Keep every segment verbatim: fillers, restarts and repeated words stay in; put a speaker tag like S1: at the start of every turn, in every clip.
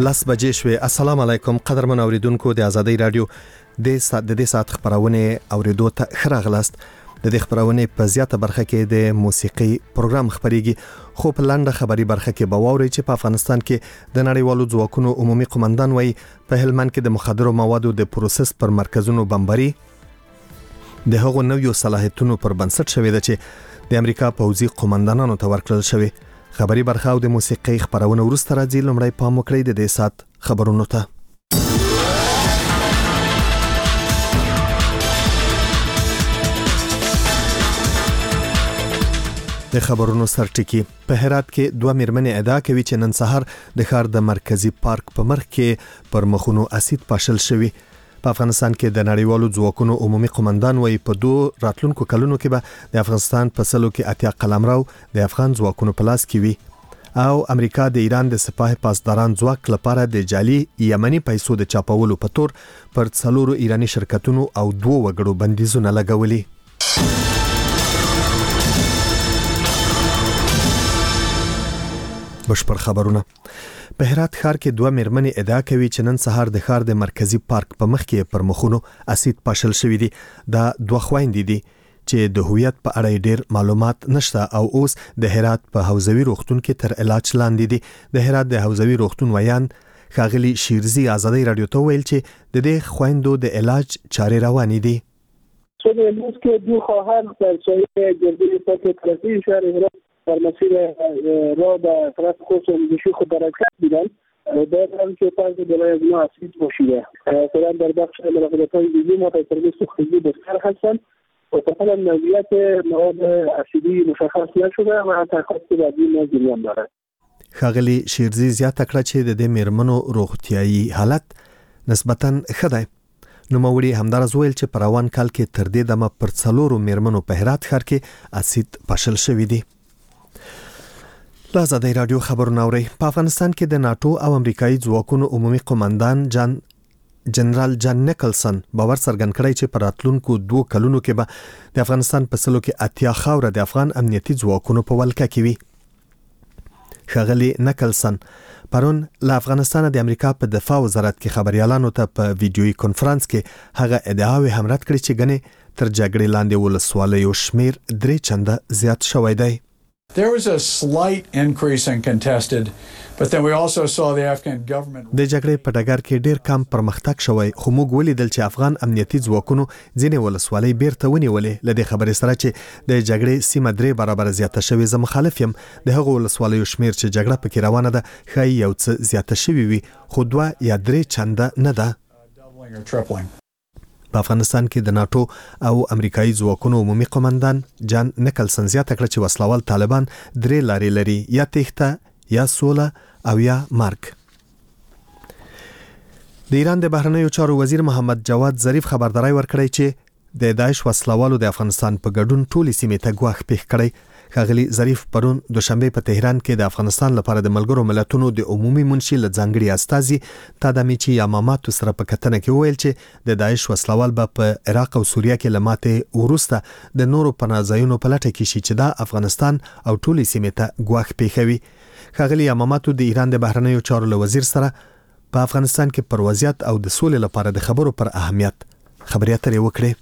S1: لاس بجې شوې. السلام علیکم قدرمن اوریدونکو د ازادۍ رادیو د سات د دې سات خبرونه اوریدو ته خراغلاست. د دې خبرونه په زیاته برخه کې د موسیقي پروګرام خبريږي، خو په لاندې خبري برخه کې به واوري چې په افغانستان کې د نړیوالو ځواکونو عمومي قومندان وایي په هلمند کې د مخدرو موادو د پروسس پر مرکزونو بمباري د هغو نویو صلاحیتونو پر بنسټ شوې ده چې د امریکا پوځي قومندانانو ته ورکړل شوې. خبري برخه او د موسیقي خبرونه ورسته راځي. لمړی پام وکړئ د دې سات خبرونو ته. د خبرونو سرټکی. په هرات کې دوه میرمنې ادعا کوي چې نن سهار د ښار د مرکزی پارک په مخ کې پر مخونو اسید پاشل شوی. په افغانستان کې د نړیوالو ځواکونو عمومي قومندان وایي په دوه راتلونکو کلونو کې به د افغانستان په سلو کې اتیا قلمرو د افغان ځواکونو په لاس کې وي او امریکا د ایران د سپاه پاسداران ځواک لپاره د جعلي یمني پیسو د چاپولو په تور پر څلورو ایرانی شرکتونو او دوه وګړو بندیزونه لګولي. بشپړ خبرونه. په هرات ښار کې دوه میرمنې ادعا کوي چې نن سهار د ښار د مرکزی پارک په مخ کې پر مخونو اسید پاشل شوی دي. دا دوه خويندې دي چې د هویت په اړه ډېر معلومات نشته او اوس د هرات په حوزوي روغتون کې تر علاج لاندې دي. د هرات د حوزوي روغتون ویان ښاغلي شیرزي ازادۍ رادیو ته ویل چې د دې خويندو د علاج چارې روانې دي.
S2: څه د امروز کې دوه خواهر پر څوی ګردې په ترتیب شهر هرات در مسیر را به طرف خودشون بشی خود درکت بیدن باید هم که پنج دلای از ما اسید باشیده فرام در بخش مراقبت های دیگه ما تایترگی سختی بسکر هستن و تفالا نوعیت مواد اسیدی مشخص نشده و تحقیقات بعدی ما جریان داره.
S1: ښاغلي شیرزي زیاته کړه چې د دې میرمنو روغتیايي حالت نسبتاً ښه دی. نوموړي همدارس ویل چې په روان کال کې تر دې دمه پر څلورو میرمنو په هرات ښار کې اسید پاشل شوی دی. لا ازادۍ رادیو خبرونه اوري. په افغانستان کې د ناتو او امریکایي ځواکونو عمومي قومندان جان جنرال جان نیکلسن باور څرګند کړی چې په راتلونکو دوه کلونو کې به د افغانستان په سلو کې اتیا خاوره د افغان امنیتي ځواکونو په ولکه کې وي. ښاغلي نیکلسن پرون له افغانستان د امریکا په دفاع وزارت کې خبريالانو ته په ویډیويي کانفرنس کې هغه ادعاوې هم رد کړې چې ګنې تر جګړې لاندې ولسوالیو شمیر درې چنده زیات شوی دی.
S3: There was a slight increase in contested, but then we also saw the Afghan government.
S1: د جګړې په ډګر کې ډېر کم پرمختګ شوی، خو موږ ولیدل چې افغان امنیتي ځواکونو ځینې ولسوالۍ بیرته ونیولې. له دې خبرې سره چې د جګړې سیمه درې برابر زیاته شوې، زه مخالف یم. د هغو ولسوالیو شمیر چې جګړه پکې روانه ده ښایي یو څه زیاته شوې وي، خو دوه یا درې چنده نه ده. په افغانستان کې د ناتو او امریکایي ځواکونو عمومي قومندان جان نیکلسن زیاته کړه چې وسلوال طالبان درې لارې لري، یا تېښته، یا سوله او یا مرګ. د ایران د بهرنیو چارو وزیر محمد جواد ظریف خبرداري ورکړی چې د داعش وسلوالو د افغانستان په ګډون ټولې سیمې ته ګواښ پیښ کړی. ښاغلي ظریف پرون دوشنبه په تهران کې د افغانستان لپاره د ملګرو ملتونو د عمومي منشي له ځانګړي استازي تادمیچی یاماماتو سره په کتنه کې ویل چې د داعش وسلوال به په عراق او سوریه کې لماته ورسته د نورو پناهځایونو په لټه کې شي چې دا افغانستان او ټولې سیمې ته ګواښ پیښوي. ښاغلي یاماماتو د ایران د بهرنیو چارو له وزیر سره په افغانستان کې پر وضعیت او د سولې لپاره د خبرو پر اهمیت خبرې اترې وکړې.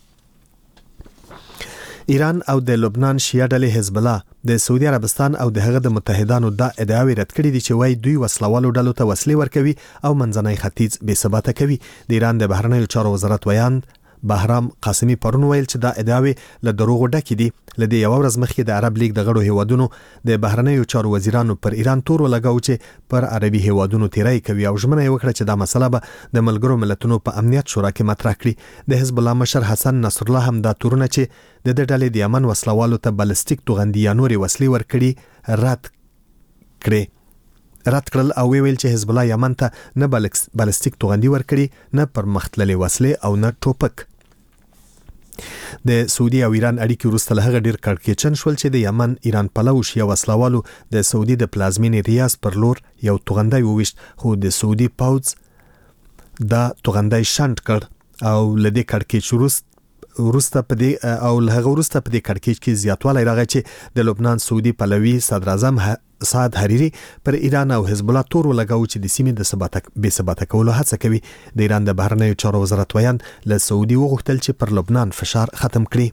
S1: ایران او د لبنان شیعه ډلې حزب الله د سعودي عربستان او د هغه د متحدانو د ادعاوې رد کړې دي چې وايي دوی وسلوالو ډلو ته وسلې ورکوي او منځنی ختیځ بې ثباته کوي. د ایران د بهرنیو چارو وزارت ویان بهرام قاسمی پرون ویل چې دا ادعاوې له دروغو ډکې دي. لدې یو ورځ مخکې د عرب لیگ د غړو هیوادونو د بهرنیو چارو وزیرانو پر ایران تور ولګاو چې پر عربي هیوادونو تیرای کوي او ژمنه یې وکړه چې دا مسله به د ملګرو ملتونو په امنیت شورا کې مطرح کړي. د حزب الله مشر حسن نصر الله هم دا تورونه چې د دې ډلې د یمن وسلوالو ته بلستیک توغندي یا نورې وسلې ورکړي رد کړي رد کړل او ویل چې حزب الله یمن ته نه بلستیک توغندي ورکړي، نه پر مختللې وسلې او نه ټوپک. د سعودي او ایران اړیکې وروسته له هغه ډیر کړکېچن شول چې د یمن ایران پلو شیا وسلوالو د سعودي د پلازمینې ریاض پر لور یو توغندی وویشت، خو د سعودي پوځ دا توغندی شنډ کړ او لدې کړکېچ وروسته ورسته په دې او له هغه وروسته په دې کړکېچ کې زیاتوالی راغی چې د لبنان سعودي پلوي صدر اعظم سعد حریری پر ایران او حزب الله تور لګاو چې د سیمې د ثبات بې ثبات کولو هڅه کوي. د ایران د بهرنیو چارو وزارت ویان له سعودي وغوښتل چې پر لبنان فشار ختم کړي.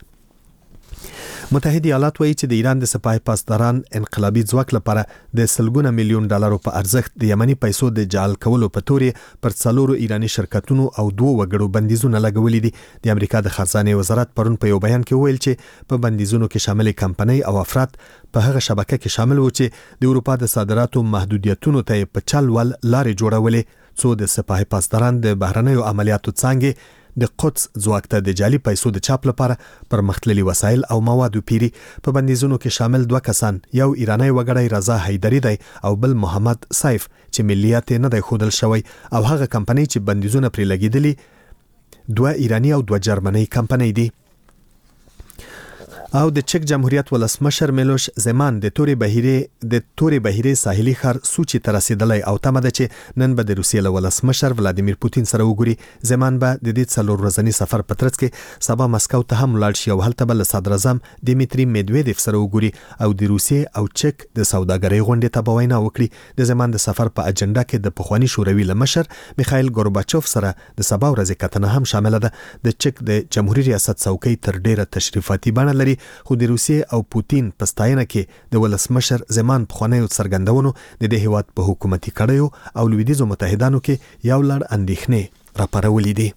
S1: متحده ایالات وایي چې د ایران د سپاه پاسداران انقلابي ځواک لپاره د سلګونه میلیون ډالرو په ارزښت د یمني پیسو د جعل کولو په تورې پر څلورو ایراني شرکتونو او دوه وګړو بندیزونه لګولي دي. د امریکا د خزانه وزارت پرون په یو بیان کې ویل چې په بندیزونو کې شامل کمپنۍ او افراد په هغه شبکه کې شامل وو چې د اروپا د صادراتو محدودیتونو ته په چل ول لارې جوړولې. څو د سپاه پاسداران د بهرنیو عملیاتو څنګه د قدس ځواک ته د جعلي پیسو د چاپ لپاره پرمختللي وسایل او مواد پیری. په بندیزونو کې شامل دوه کسان، یو ایرانی وګړی رضا حیدری دی او بل محمد سیف چې ملیت نه دی ښودل شوی، او هغه کمپنۍ چې بندیزونه پرې لګیدلي دوه ایرانی او دوه جرمني کمپنۍ دي. او د چک جمهوریت ولسمشر میلوش زمان د توري بهیره د توري بهیره ساحلي ښار سوچي ته رسیدلی او تمه ده چې نن به د روسیې له ولسمشر ولادیمیر پوتین سره وګوري. زمان به د دې څلور ورځني سفر په ترڅ کې سبا مسکو ته هم لاړ شي او هلته به له صدر اعظم دیمیتری میدویدف سره وګوري او د روسیې او چک د سوداګرۍ غونډې ته به وینا وکړي. د زمان د سفر په اجنډا کې د پخوانی شوروي لمشر میخائیل ګورباچوف سره د سبا ورځې کتنه هم شامل ده. د چک د جمهوریت ریاست څوکۍ تر ډیره تشریفاتي بڼه لري، خو د روسیې او پوتین په ستاینه کې د ولسمشر زمان پخوانیو څرګندونو د دې هیواد په حکومتي کړیو او لویدیځو متحدانو کې یو لړ اندېښنې راپارولې دي.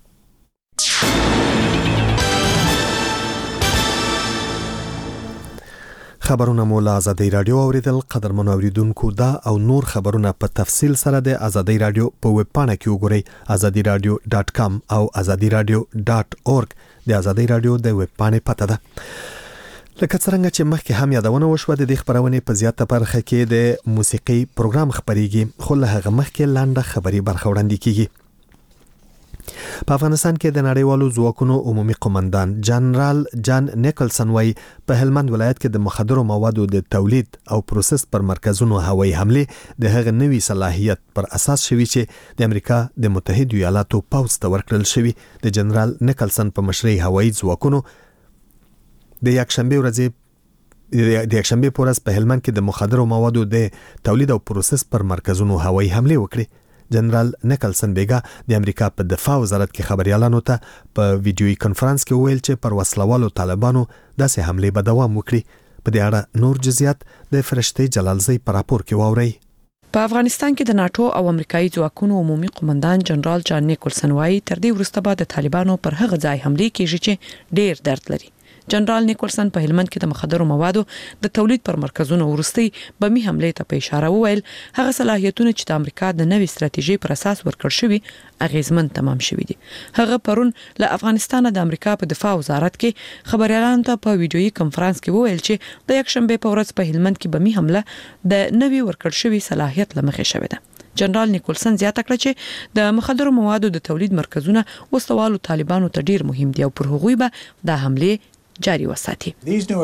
S1: خبرونه مو له آزادۍ رادیو اوریدل. قدرمنو اوریدونکو دا او نور خبرونه په تفصیل سره د آزادۍ رادیو په ویب پاڼه کې وګورئ، آزادي رادیو ډاټ کام او آزادي رادیو ډاټ اورګ. د آزادۍ رادیو د ویب پاڼې پته ده. لکه څنګه چې مخکې هم یادونه وشوه، د دې خبرونې په زیاته برخه کې د موسیقي پروګرام خبريږي، خو له هغه مخکې لاندې خبري برخه وړاندې کیږي. په افغانستان کې د نړیوالو ځواکونو عمومي قومندان جنرال جان نیکلسن وايي په هلمند ولایت کې د مخدرو موادو د تولید او پروسس پر مرکزونو هوایي حمله د هغه نوي صلاحیت پر اساس شوی چې د امریکا د متحده ایالاتو پوځ ته ورکړل شوی. د جنرال نیکلسن په مشرۍ هوایي ځواکونو د یکشنبه ورځې د یکشنبه په ورځ په هلمند کې د مخدرو موادو د تولید او پروسس پر مرکزونو هوایي حمله وکړه. جنرال نیکلسن بیګا د امریکا په دفاع وزارت کې خبريالانو ته په ویډیوي کانفرنس کې ویل چې پر وسلوالو طالبانو داسې حمله به دوام وکړي. په دې اړه نور جزئیات د فرشتي جلالزی پر راپور کې واوري.
S4: په افغانستان کې د ناتو او امریکایي ځواکونو عمومي قومندان جنرال جان نیکلسن وايي تر دې وروسته به د طالبانو پر هغه ځای حمله کیږي چې ډیر درد لري. جنرال نیکلسن په هلمند کې د مخدرو موادو د تولید پر مرکزونو ورستي بمي حمله ته په اشاره وویل هغه صلاحیتونه چې د امریکا د نوې ستراتیژي پر اساس ورکړ شوی اغیزمن تمام شوی دي. هغه پرون له افغانستان د امریکا په دفاع وزارت کې خبريالانو ته په ویډیويي کانفرنس کې وویل چې د یکشنبه په ورځ په هلمند کې بمي حمله د نوې ورکړ شوی صلاحیت لمخې شوې ده. جنرال نیکلسن زیاته کړه چې د مخدرو موادو د تولید مرکزونه وسوالو طالبانو ته ډیر مهم دي او پر هغوی به د حمله جاری وساتي.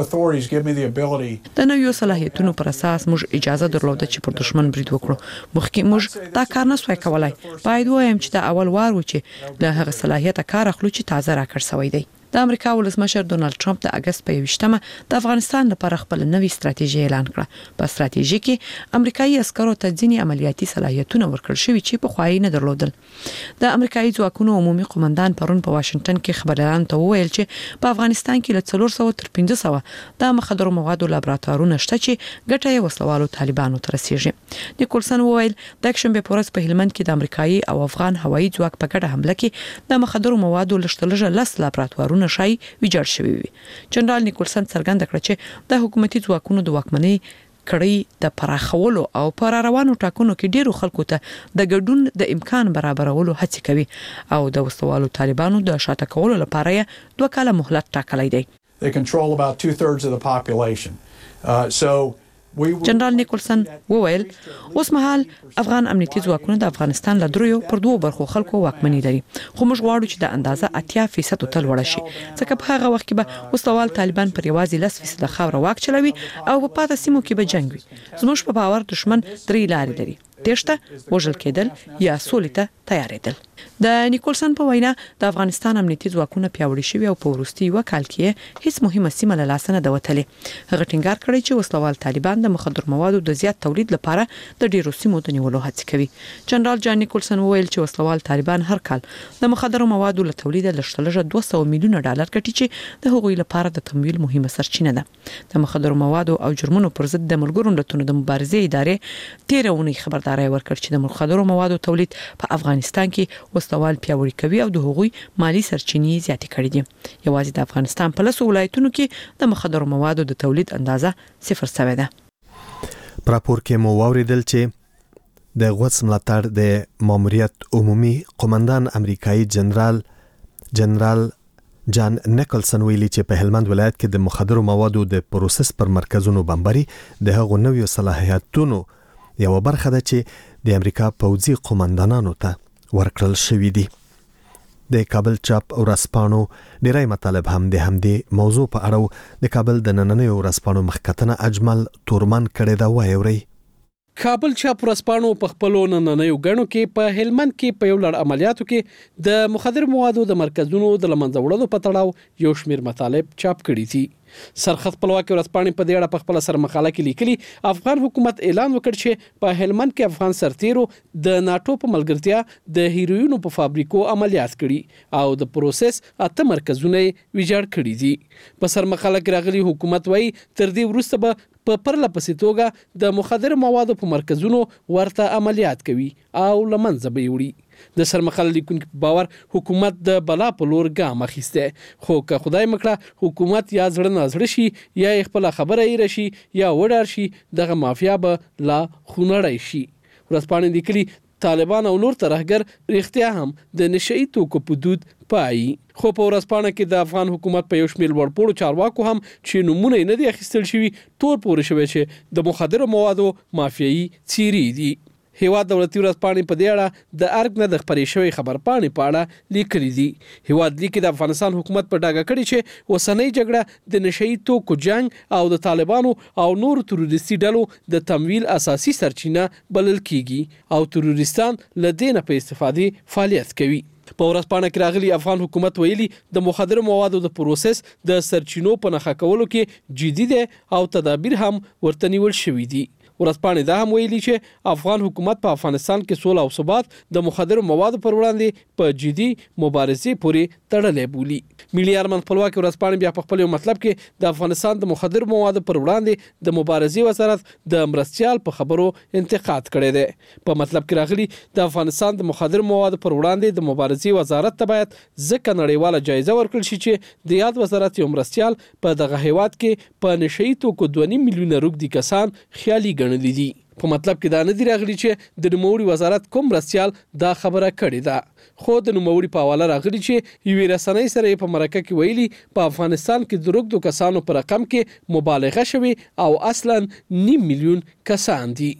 S4: د نویو صلاحیتونو پر اساس موږ اجازه درلوده چې پر دشمن برید وکړو. مخکې موږ دا کار نه سوای کولای. باید وایم چې دا اول وار و چې له هغه صلاحیت کار اخلو چې تازه راکړ شوی دی. د امریکا ولسمشر ډونالد ټرمپ د اگست په یوویشتمه د افغانستان لپاره خپل نوې ستراتیژي اعلان کړه. په ستراتیژي کې امریکایي عسکرو ته ځینې عملیاتي صلاحیتونه ورکړل شوي چې په خوای نه درلودل. د امریکایي ځواکونو عمومي قومندان پرون په واشنگټن کې خبريالانو ته وویل چې په افغانستان کې له څلور سوه تر پنځه سوه د مخدرو موادو لابراتوارونه شته چې ګټه یې وسلوالو طالبانو ته رسیږي. نیکلسن وویل د یکشنبه په ورځ په هلمند کې د امریکایي او افغان هوایي ځواک په ګډه حمله کې د مخدرو موادو لشتلجه لس لابراتوارونه شای ویجاړ شوی وي. جنرال نیکلسن څرګنده کړه چې د حکومتي ځواکونو د واکمنۍ کړي د پراخولو او پر روانو ټاکنو کې ډیرو خلکو ته د ګډون د امکان برابرولو هڅه کوي او د وسوالو طالبانو د شاته کولو لپاره یې دوه کاله مهلت ټاکلی دی.
S3: They control about two thirds of the population. Uh, so
S4: جنرال نیکلسن وویل اوس مهال افغان امنیتي ځواکونه د افغانستان له دریو پر دوه برخو خلکو واکمني لري، خو موږ غواړو چې د اندازه اتیا فیصد ته لوړ شي، ځکه په هغه وخت کې به وسوال طالبان پر یوازې لس فیصد خاور واک چلوي او په پاتې سیمو کې به جنگ وي. زموږ په باور دشمن درې لارې لري. تېښته، وژل کېدل یا سولې ته تیارېدل. د نیکولسن په وینا د افغانستان امنیتي ځواکونه پیاوړي شوي او په وروستي یو کال کې هیڅ مهمه سیمه له لاسه نه ده وتلې. هغه ټینګار کړی چې وسلوال طالبان د مخدر موادو د زیات تولید لپاره د ډیرو سیمو د نیولو هڅه کوي. جنرال جان نیکولسن وویل چې وسلوال طالبان هر کال د مخدر موادو له تولید لږترلږه دوه سوه میلیونه ډالر ګټي چې د هغوی لپاره د تمویل مهمه سرچینه ده. د مخدر موادو او جرمونو پر ضد د ملګرو ملتونو د مبارزې ادارې تیر اونۍ خبرداري ورکړه چې د مخدر موادو تولید په افغانستان کې وسلوال پیاوړي کوي او د هغوی مالی سرچینې زیاتې کړې دي. یوازې د افغانستان په لسو ولایتونو کې د مخدر موادو د تولید اندازه صفر شوې ده.
S1: په راپور کې مو واوریدل چې د غوڅ ملاتړ د ماموریت عمومي قومندان امریکایي جنرال جنرال جان نیکلسن ویلي چې په هلمند ولایت کې د مخدر موادو د پروسس پر مرکزونو بمباري د هغو نویو صلاحیتونو یو برخه ده چې د امریکا پوځي قومندانانو ته ورکړل شوې دي. د کابل چاپ ورځپاڼو ډیری مطالب هم د همدې موضوع په اړه د کابل د نننیو ورځپاڼو مخکتنه اجمل تورمن کړی دا وایوري.
S5: کابل چاپ ورځپاڼو په خپلو نننیو غړو کې په هلمند کې په یو لړ عملیاتو کې د مخدر موادو د مرکزونو د لمنځه وړلو په تړاو یو شمیر مطالب چاپ کړي دي. سرخط خپلواکي ورځپاڼې په دې اړه په خپل سر مقاله کې لیکلي افغان حکومت اعلان وکړ چې په هلمند کې افغان سرتیرو د ناتو په ملګرتیا د هیروینو په فابریکو عملیات کړي او د پروسس اته مرکزونه ویجاړ کړي دي. په سر مقاله کې راغلي حکومت وايي تر دې وروسته به په پرله پسې توګه د مخدر موادو په مرکزونو ورته عملیات کوي او لمنځه به وړي. د سرمقاله لیکونکو په باور حکومت د بلا په لور ګام اخیسته، خو که خدای مکړه حکومت یا زړه نازړه شي یا خپل خبره یې رشي یا وډار شي دغه مافیا به لا خونړی شي. ورځپاڼې لیکلي طالبان او نور ترهګر رښتیا هم د نشئی توکو په دود پای. خو په ورځپاڼه کې د افغان حکومت په یو شمېر لوړپوړو چارواکو هم چې نمونه نه دي اخیستل شوي تور پورې شوی چې د مخدر موادو مافیایي څیرې دي. هیواد دولتي ورځپاڼې په دې اړه د ارګ نه د خپرې شوی خبرپاڼې په اړه لیکلي دي. هیواد لیکي د افغانستان حکومت په ډاګه کړي چې اوسنۍ جګړه د نشئی توکو جنگ او د طالبانو او نور تروریستي ډلو د تمویل اساسي سرچینه بلل کیږي او تروریستان له دې نه په استفادې فعالیت کوي. په ورځپاڼه کې راغلي افغان حکومت ویلي د مخدر موادو د پروسس د سرچینو په نښه کولو کې جدي دی او تدابیر هم ورته نیول شوي دي. ورځپاڼې دا هم ویلي چې افغان حکومت په افغانستان کې سوله او ثبات د مخدر موادو پر وړاندې په جدي مبارزې پورې تړلې بولي. ملي ارمان خپلواکي ورځپاڼې بیا په خپل یو مطلب کې د افغانستان د مخدر موادو پر وړاندې د مبارزې وزارت د مرستيال په خبرو انتقاد کړی دی. په مطلب کې راغلي د افغانستان د مخدر موادو پر وړاندې د مبارزې وزارت ته باید ځکه نړیواله جایزه ورکړل شي چې د یاد وزارت یو مرستيال په دغه هیواد کې په نشئی توکو دوه نیم میلیونه روږدي کسان خیالي ګڼلي دي. په مطلب کې دا نه دی راغلی چې د نوموړي وزارت کوم مرستيال دا خبره کړې ده، خو د نوموړي په حواله راغلی چې یوې رسنۍ سره په مرکه کې ویلي په افغانستان کې د روږدو کسانو په رقم کې مبالغه شوې او اصلا نیم میلیون کسان دي.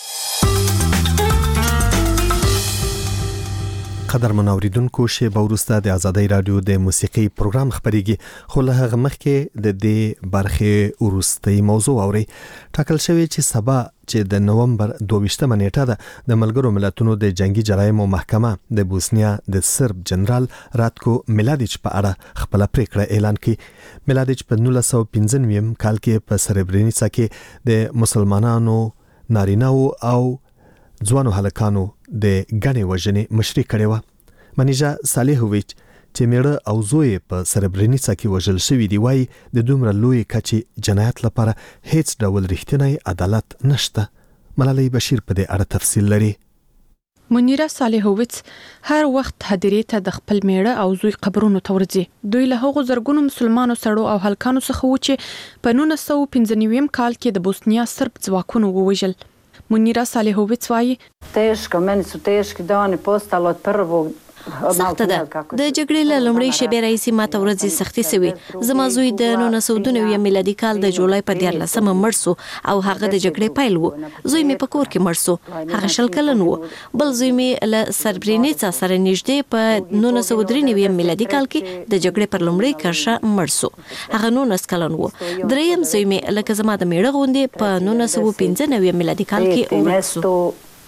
S1: قدر منوریدونکو شیبه وروسته د ازادۍ رادیو د موسیقي پروګرام خبريږي، خو له هغه مخکې د دې برخې وروستۍ موضوع اوري. ټاکل شوی چې سبا چې د نومبر دوه-ویشتمه نیټه ده د ملګرو ملتونو د جنگي جرایمو محکمه د بوسنیا د سرب جنرال راتکو میلادیچ په اړه خپل پریکړه اعلان کړي. میلادیچ په نولس سوه پنځه نوي کال کې په سربرینیسا کې د مسلمانانو نارینه‌و او ځوانو هلکانو د غنې وژنې مشري کړې و. منیجا صالحویچ چې میړه او زوی په سربرینیسا کې وژل شوی دی وایي د دومره لوی کچې جنایت لپاره هیڅ ډول رښتینی عدالت نشته. ملالۍ بشیر په دې اړه تفصیل لري.
S6: منیرا صالحویچ هر وخت هدیرې ته د خپل میړه او زوی قبرونو ته ورځي. دوی له هغو زرګونو مسلمانو سړو او هلکانو څخه و چې په نولس سوه پنځه نوي کال کې د بوسنیا سرب ځواکونو ووژل. Munira Salihović vaji
S7: teško, meni su teški dani postali od prvog
S8: سخته ده. د جګړې له لومړۍ شېبې راهیسې ماته ورځې سختې سوي. زما زوی د نولس سوه دوه نوي میلادي کال د جولای په دیارلسمه مړ سو او هغه د جګړې پیل و. زوی مې په کور کې مړ سو. هغه شل کلن و. بل زوی مې له سربرینیڅا سره نږدې په نولس سوه درې نوي میلادي کال کې د جګړې پر لومړۍ کرښه مړ سو. هغه نولس کلن و. دریم زوی مې لکه زما د میړه غوندې په نولس سوه پنځه نوي میلادي کال کې ومړ سو.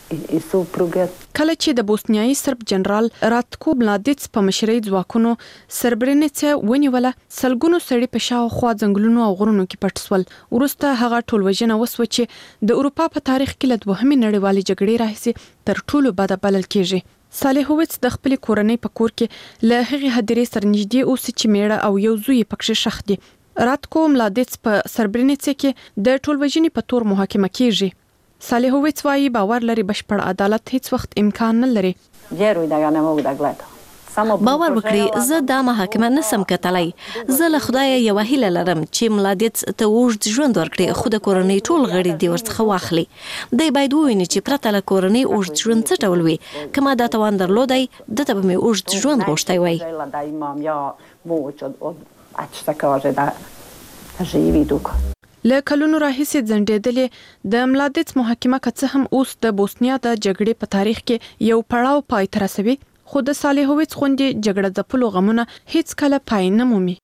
S7: i supruge.
S6: کله چې د بوسنیایي سرب جنرال راتکو ملادیڅ په مشرۍ ځواکونو سربرینیڅه ونیوله، سلګونو سړي په شاوخوا ځنګلونو او غرونو کې پټ سول. وروسته هغه ټولوژنه وسوه چې د اروپا په تاریخ کې له دوهمې نړیوالې جګړې راهیسې تر ټولو بده بلل کیږي. صالحوویڅ د خپل کورنۍ په کور کې له هغې هدیرې سره نږدې اوسي چې میړه او یو زوی پکې شخ دي. راتکو ملادیڅ په سربرینیڅه کې د ټولوژنې په تور محاکمه کیږي. صالحوویڅ وايي باور لري بشپړ عدالت هیڅ وخت امکان نه لري.
S7: Vjeruj da ga ne mogu da gledam.
S8: باور وکړئ زه دا محاکمه نسم کتلای. زه له خدای یو هیله لرم چې ملادیڅ ته اوږد ژوند ورکړي، خو د کورنۍ ټول غړي دې ورڅخه واخلي. دی باید وویني چې پرته له کورنۍ اوږد ژوند څه ډول وي. که ما دا توان درلودی دته به مې اوږد ژوند غوښتی وای.
S7: Da imam ja moć od, od a što se kaže da živi dugo.
S6: له کلونو راهیسې ځنډېدلې د ملادیڅ محاکمه که څه هم اوس د بوسنیا د جګړې په تاریخ کې یو پړاو پای ته رسوي، خو د صالحوویڅ غوندې جګړه ځپلو غمونه هیڅ کله پای نه مومي.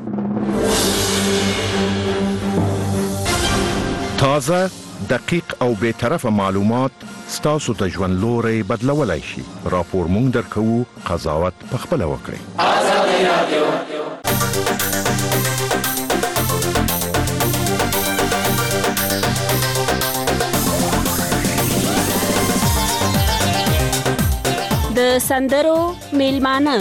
S9: تازه، دقیق او بی‌طرفه معلومات ستاسو ته ژوند لوری بدلولی شي. راپور مونږ درکوو، قضاوت پخپله وکړئ. آزادي رادیو.
S10: د سندرو میلمانه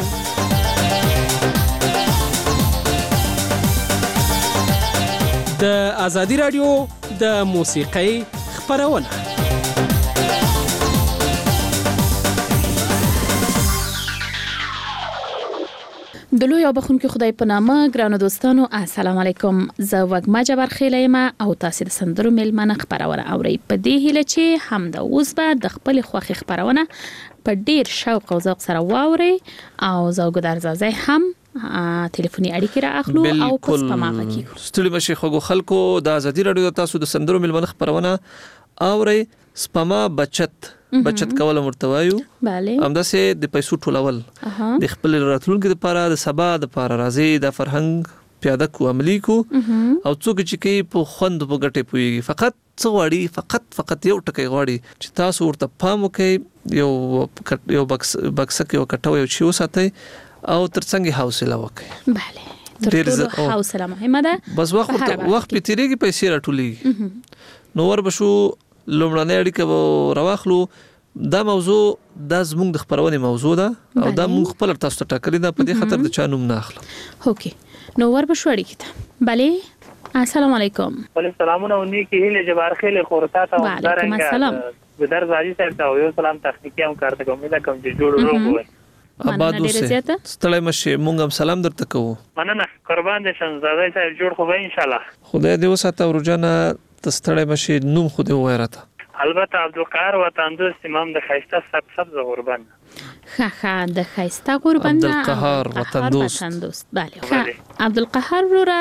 S5: د آزادي رادیو د موسیقۍ خپرونه.
S11: د لوی او بخونکي خدای په نامه ګرانو دوستانو السلام علیکم. زه وګما جبر خیله یم او تاسو د سندرو میلمانه خبرونه اورئ. په دې هیله چې هم د اوس به د خپل خوخي خبرونه په ډیر شوق او ذوق سره واورئ او زوګ درځي هم ټلیفوني اړیکې را اخلو او پس پماغه کیږو.
S12: ستړي مشي خو خلکو د آزادي رادیو تاسو د سندرو میلمانه خبرونه اورئ. سپما بچت بچت کول مرتوایو
S11: bale
S12: همداسې د پیسو ټولول د خپل راتلونکو لپاره د سبا د لپاره راځي د فرهنګ پیاده کو عملی کو او څوک چې کوي په خوند په ګټه پويږي. فقط څو غواړي فقط فقط یو ټکی غواړي چې تاسو ورته پام وکړئ، یو یو بکس بکس کې وکټو یو شی وساتئ او ترڅنګ حوصله وکړئ.
S11: bale تر ټولو حوصله مهمه ده.
S12: بس وخت وخت په تیریږي پیسې راټولېږي. نو ور بشو لومړنۍ اړیکه راواخلو. دا موضوع د زموږ د خبرونې موضوع ده او دا موږ خپل تاسو ته ټاکلې ده، په دې خاطر د چا نوم نه اخلم.
S11: اوکې نو ور به شو اړیکه ته. bale السلام علیکم.
S2: وعلیکم السلام او نیکی هله جبار خیل خورتا ته
S11: وعلیکم السلام.
S2: بدر زاجی صاحب ته یو سلام تخنیکی هم کارته کوم دا کوم چې جوړ وروغوي.
S12: آباد اوسه ستړی مشه مونږ هم سلام درته کوو.
S2: مننه قربان دې شنزاده صاحب جوړ خو به ان شاء الله.
S12: خدای دې وساته ورجانه تستړی مشه نوم خو دې وایراته.
S2: البته عبدالقهار وطن دوست امام د خیسته سب سبز قربان.
S11: خا خا د خیسته قربان
S12: عبدالقهار وطن دوست.
S11: bale عبدالقهار ورا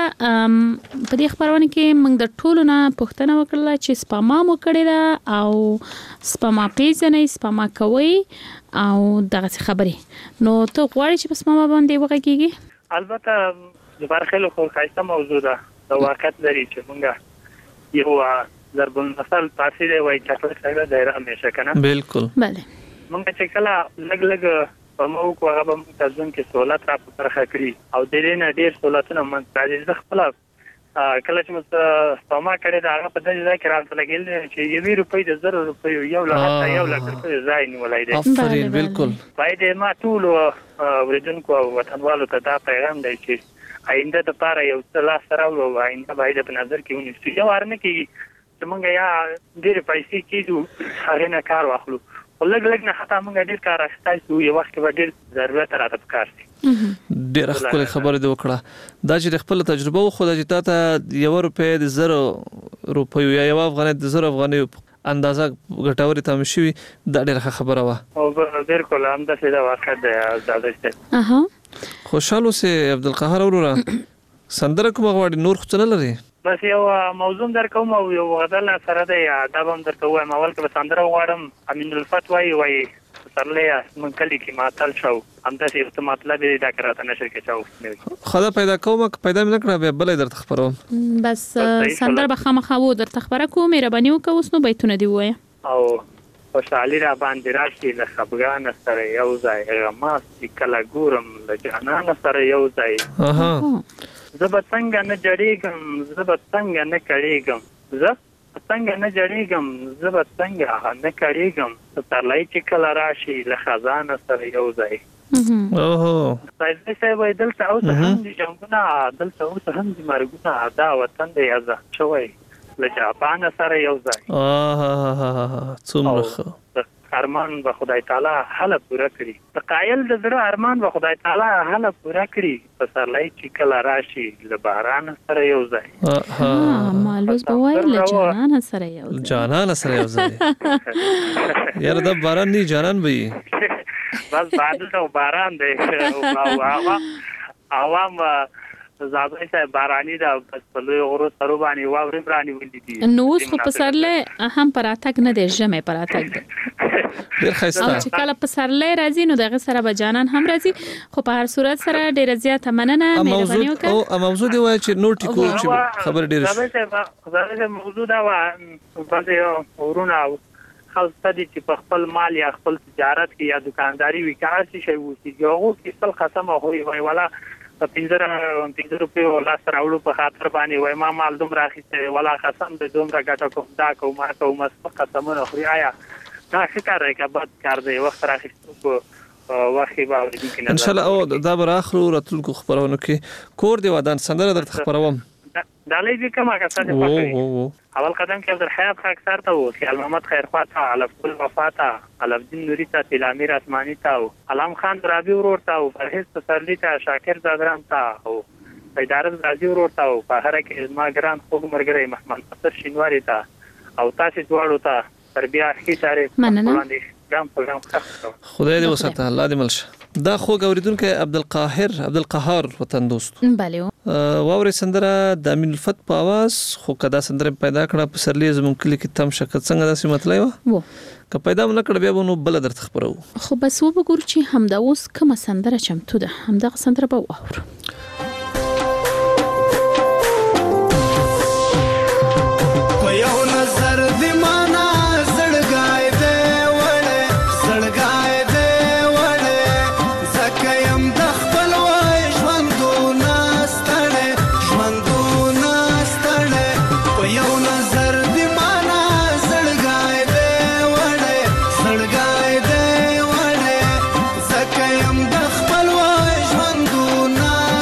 S11: په دې خبرونه کې موږ د ټولو نه پوښتنه وکړه چې سپما مو کړی دا او سپما پیژنې سپما کوي او دغه خبرې نو ته غواړې چې سپما باندې وکړې.
S2: البته د برخلو خو خیسته موضوع ده د واقعیت لري چې موږ یو ضرب المثل پاتې دی وای چې څنګه دایره همیشه کنه.
S12: بالکل
S11: bale
S2: موږ چې کله لګ لګ په مو کو هغه به موږ ځون کې سہولت را پرخه کړی او د دې نه ډیر سہولتونه موږ راځي. خپل کله چې موږ سپما کړی دا هغه په دې ځای کې راځي لګیل چې یو روپۍ د زر روپۍ یو لږه یو لږه ځای نیولای دی.
S12: افرین بالکل.
S2: باید ما ټول ورجن کو وطنوالو ته دا پیغام دی چې آینده د پاره یو څه سره او آینده باید په نظر کې ونیسو. یو ارنه کې موږ یا ډېر پیسې کېدو هغه نه کار واخلو او لګ لګ نه حتی موږ ډېر کار اخستای یو وخت به ډېر ضرورت راته پکار دي.
S12: ډېر خپل خبره دی وکړه دا چې خپل تجربه خو د جتا ته یو روپې د زر روپیو یا یو افغانۍ د زر افغانۍ اندازه ګټوري تم شي دا ډېر خبره وا
S2: او ډېر کوله هم د څه دا واقع ده زاده ست.
S11: اها
S12: خوشاله سه عبدالقهار اورورا سندره کوم غواړي نور خو نه لري.
S2: بس یو موضوع در کوم او یو غزل سره د ادب هم در کوم اول کې سندره غواړم. امین الفتوی وای سرلې من کلی کې ماتل شو هم د څه مطلب دې دا کراته نشي کې چاو
S12: خدا پیدا کوم پیدا مې نکړه به بلې درته خبرم.
S11: بس سندره به خامخا و درته خبره کوم مهرباني وکوس نو بیتونه دی وای
S2: او
S13: خوشحالي را باندې راشي له خفګان سره یو ځای غماس چې کله ګورم له جانان سره یو ځای
S12: اها
S13: زه به څنګه نه جړېږم زه به څنګه نه کړېږم زه څنګه نه جړېږم زه به څنګه نه کړېږم پسرلی چې کله راشي له خزان سره یو ځای
S12: اوه
S13: سایدي صاحب دلته اوس هم دي جنگونه دلته اوس هم دي مرګونه دا وطن دی آزاد شوی له جاپان سره یو ځای
S12: آه څومره
S13: ارمان به خدای تعالی حل پورا کړي د قایل د زړه ارمان به خدای تعالی حل پورا کړي پسرلی چې کله راشي له باران سره یو ځای
S11: ها مالوس به وای له جانان سره یو ځای
S12: جانان سره یو ځای یاره دا باران نه جانان به
S13: بس بادل او باران دی او عوام عوام زابای صاحب بارانی دا بس په لوی غرو سره باندې واوري برانی ولې دي
S11: نو اوس خو پسرله هم پراتک نه دی جمع پراتک دی
S12: ډیر خسته
S11: او چې کله پسرله راځي نو دغه سره به جانان هم راځي خو په هر صورت سره ډیر زیات مننه مهرباني وکړه
S12: او موضوع دی وای چې نو ټیکو چې خبر ډیر
S13: زابای صاحب زابای موضوع دا و باندې ورونه خاص تدي چې په خپل مال یا خپل تجارت کې یا دکانداری وکړي شي وو چې یو کې خپل قسم هوي وای ولا په پنځه پنځه روپیو لاس راوړو په خاطر باندې وای ما مال دوم راخیسته ولا قسم به دوم راګټه کوم دا کوم ما کوم قسمونه خوري آیا دا ښکار راکا بد کار دی وخت راخیستو په وخت باندې کې
S12: ان شاء الله او دا بر اخرو راتلونکو خبرونه کې کور دی ودان سندره درته خبروم
S13: دا لې کومه کسه ده پکې اول قدم کې عبدالحیات خاک سر ته و خیال محمد خیرخوا ته علف ګل وفا ته علف دین نوري ته تلامیر اسماني ته علام خان رابي ورور ته پرهیز تسرلی ته شاکر زادران ته او پیدارز راځي ورور ته په هر کې ما ګران خوګ مرګري محمد نصر شینواری ته او تاسو دواړو ته تربیه هي سره
S11: مننه
S12: خدای دې وساته الله دې ملشه دا خو اوریدونکو عبدالقاهر عبدالقهار وطن دوست
S11: بله
S12: واوري سندره د امین الفت په आवाज خو کدا سندره پیدا کړه په سرلی زمون کلی کې تم شکل څنګه داسې مطلب
S11: و
S12: که پیدا مونږ کړه بیا نو بل درته خبرو
S11: خو بس وګورئ چې همدا اوس کومه سندره چمتو ده همدا سندره به واورو
S14: زکه يم د خپل وای ژوندونه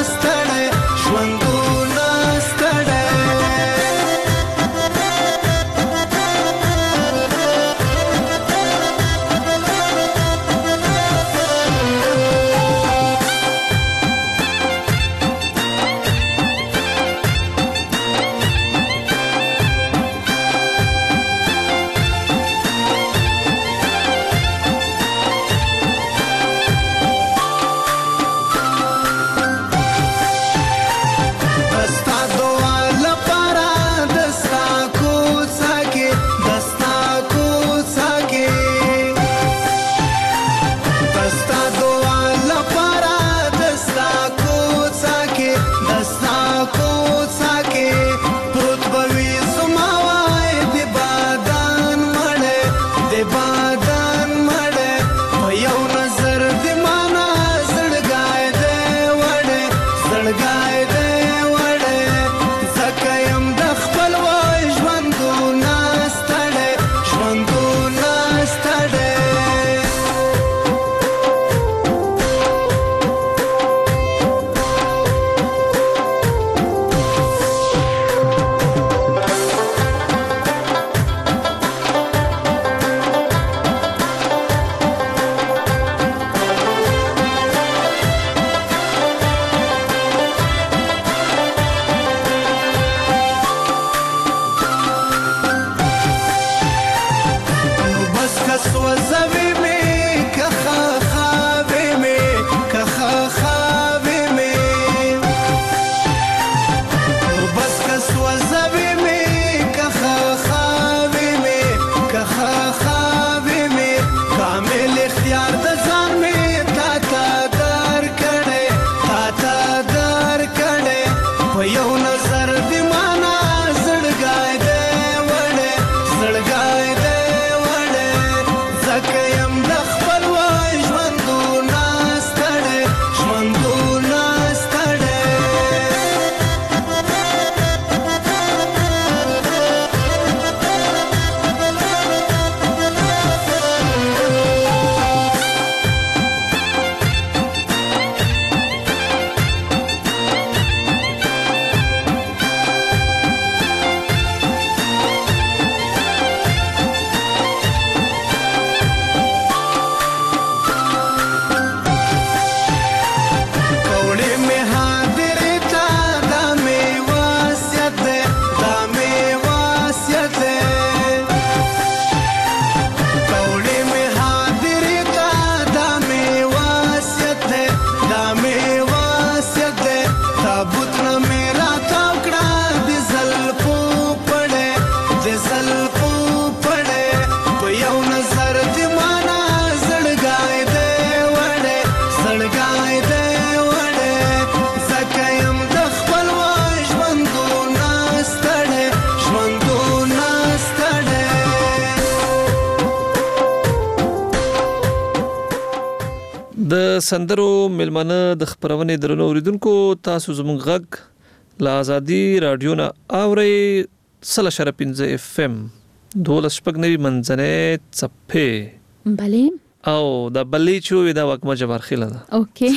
S12: د سندرو ملمنه د خبرونې درنو اوریدونکو تاسو زموږ غږ لا ازادي رادیو نه اوري سل شر پنځه اف ام دولس شپږ نوي منځنه چپه
S11: بله
S12: او د بلې چوي دا وکمه جبر خيله ده
S11: اوکي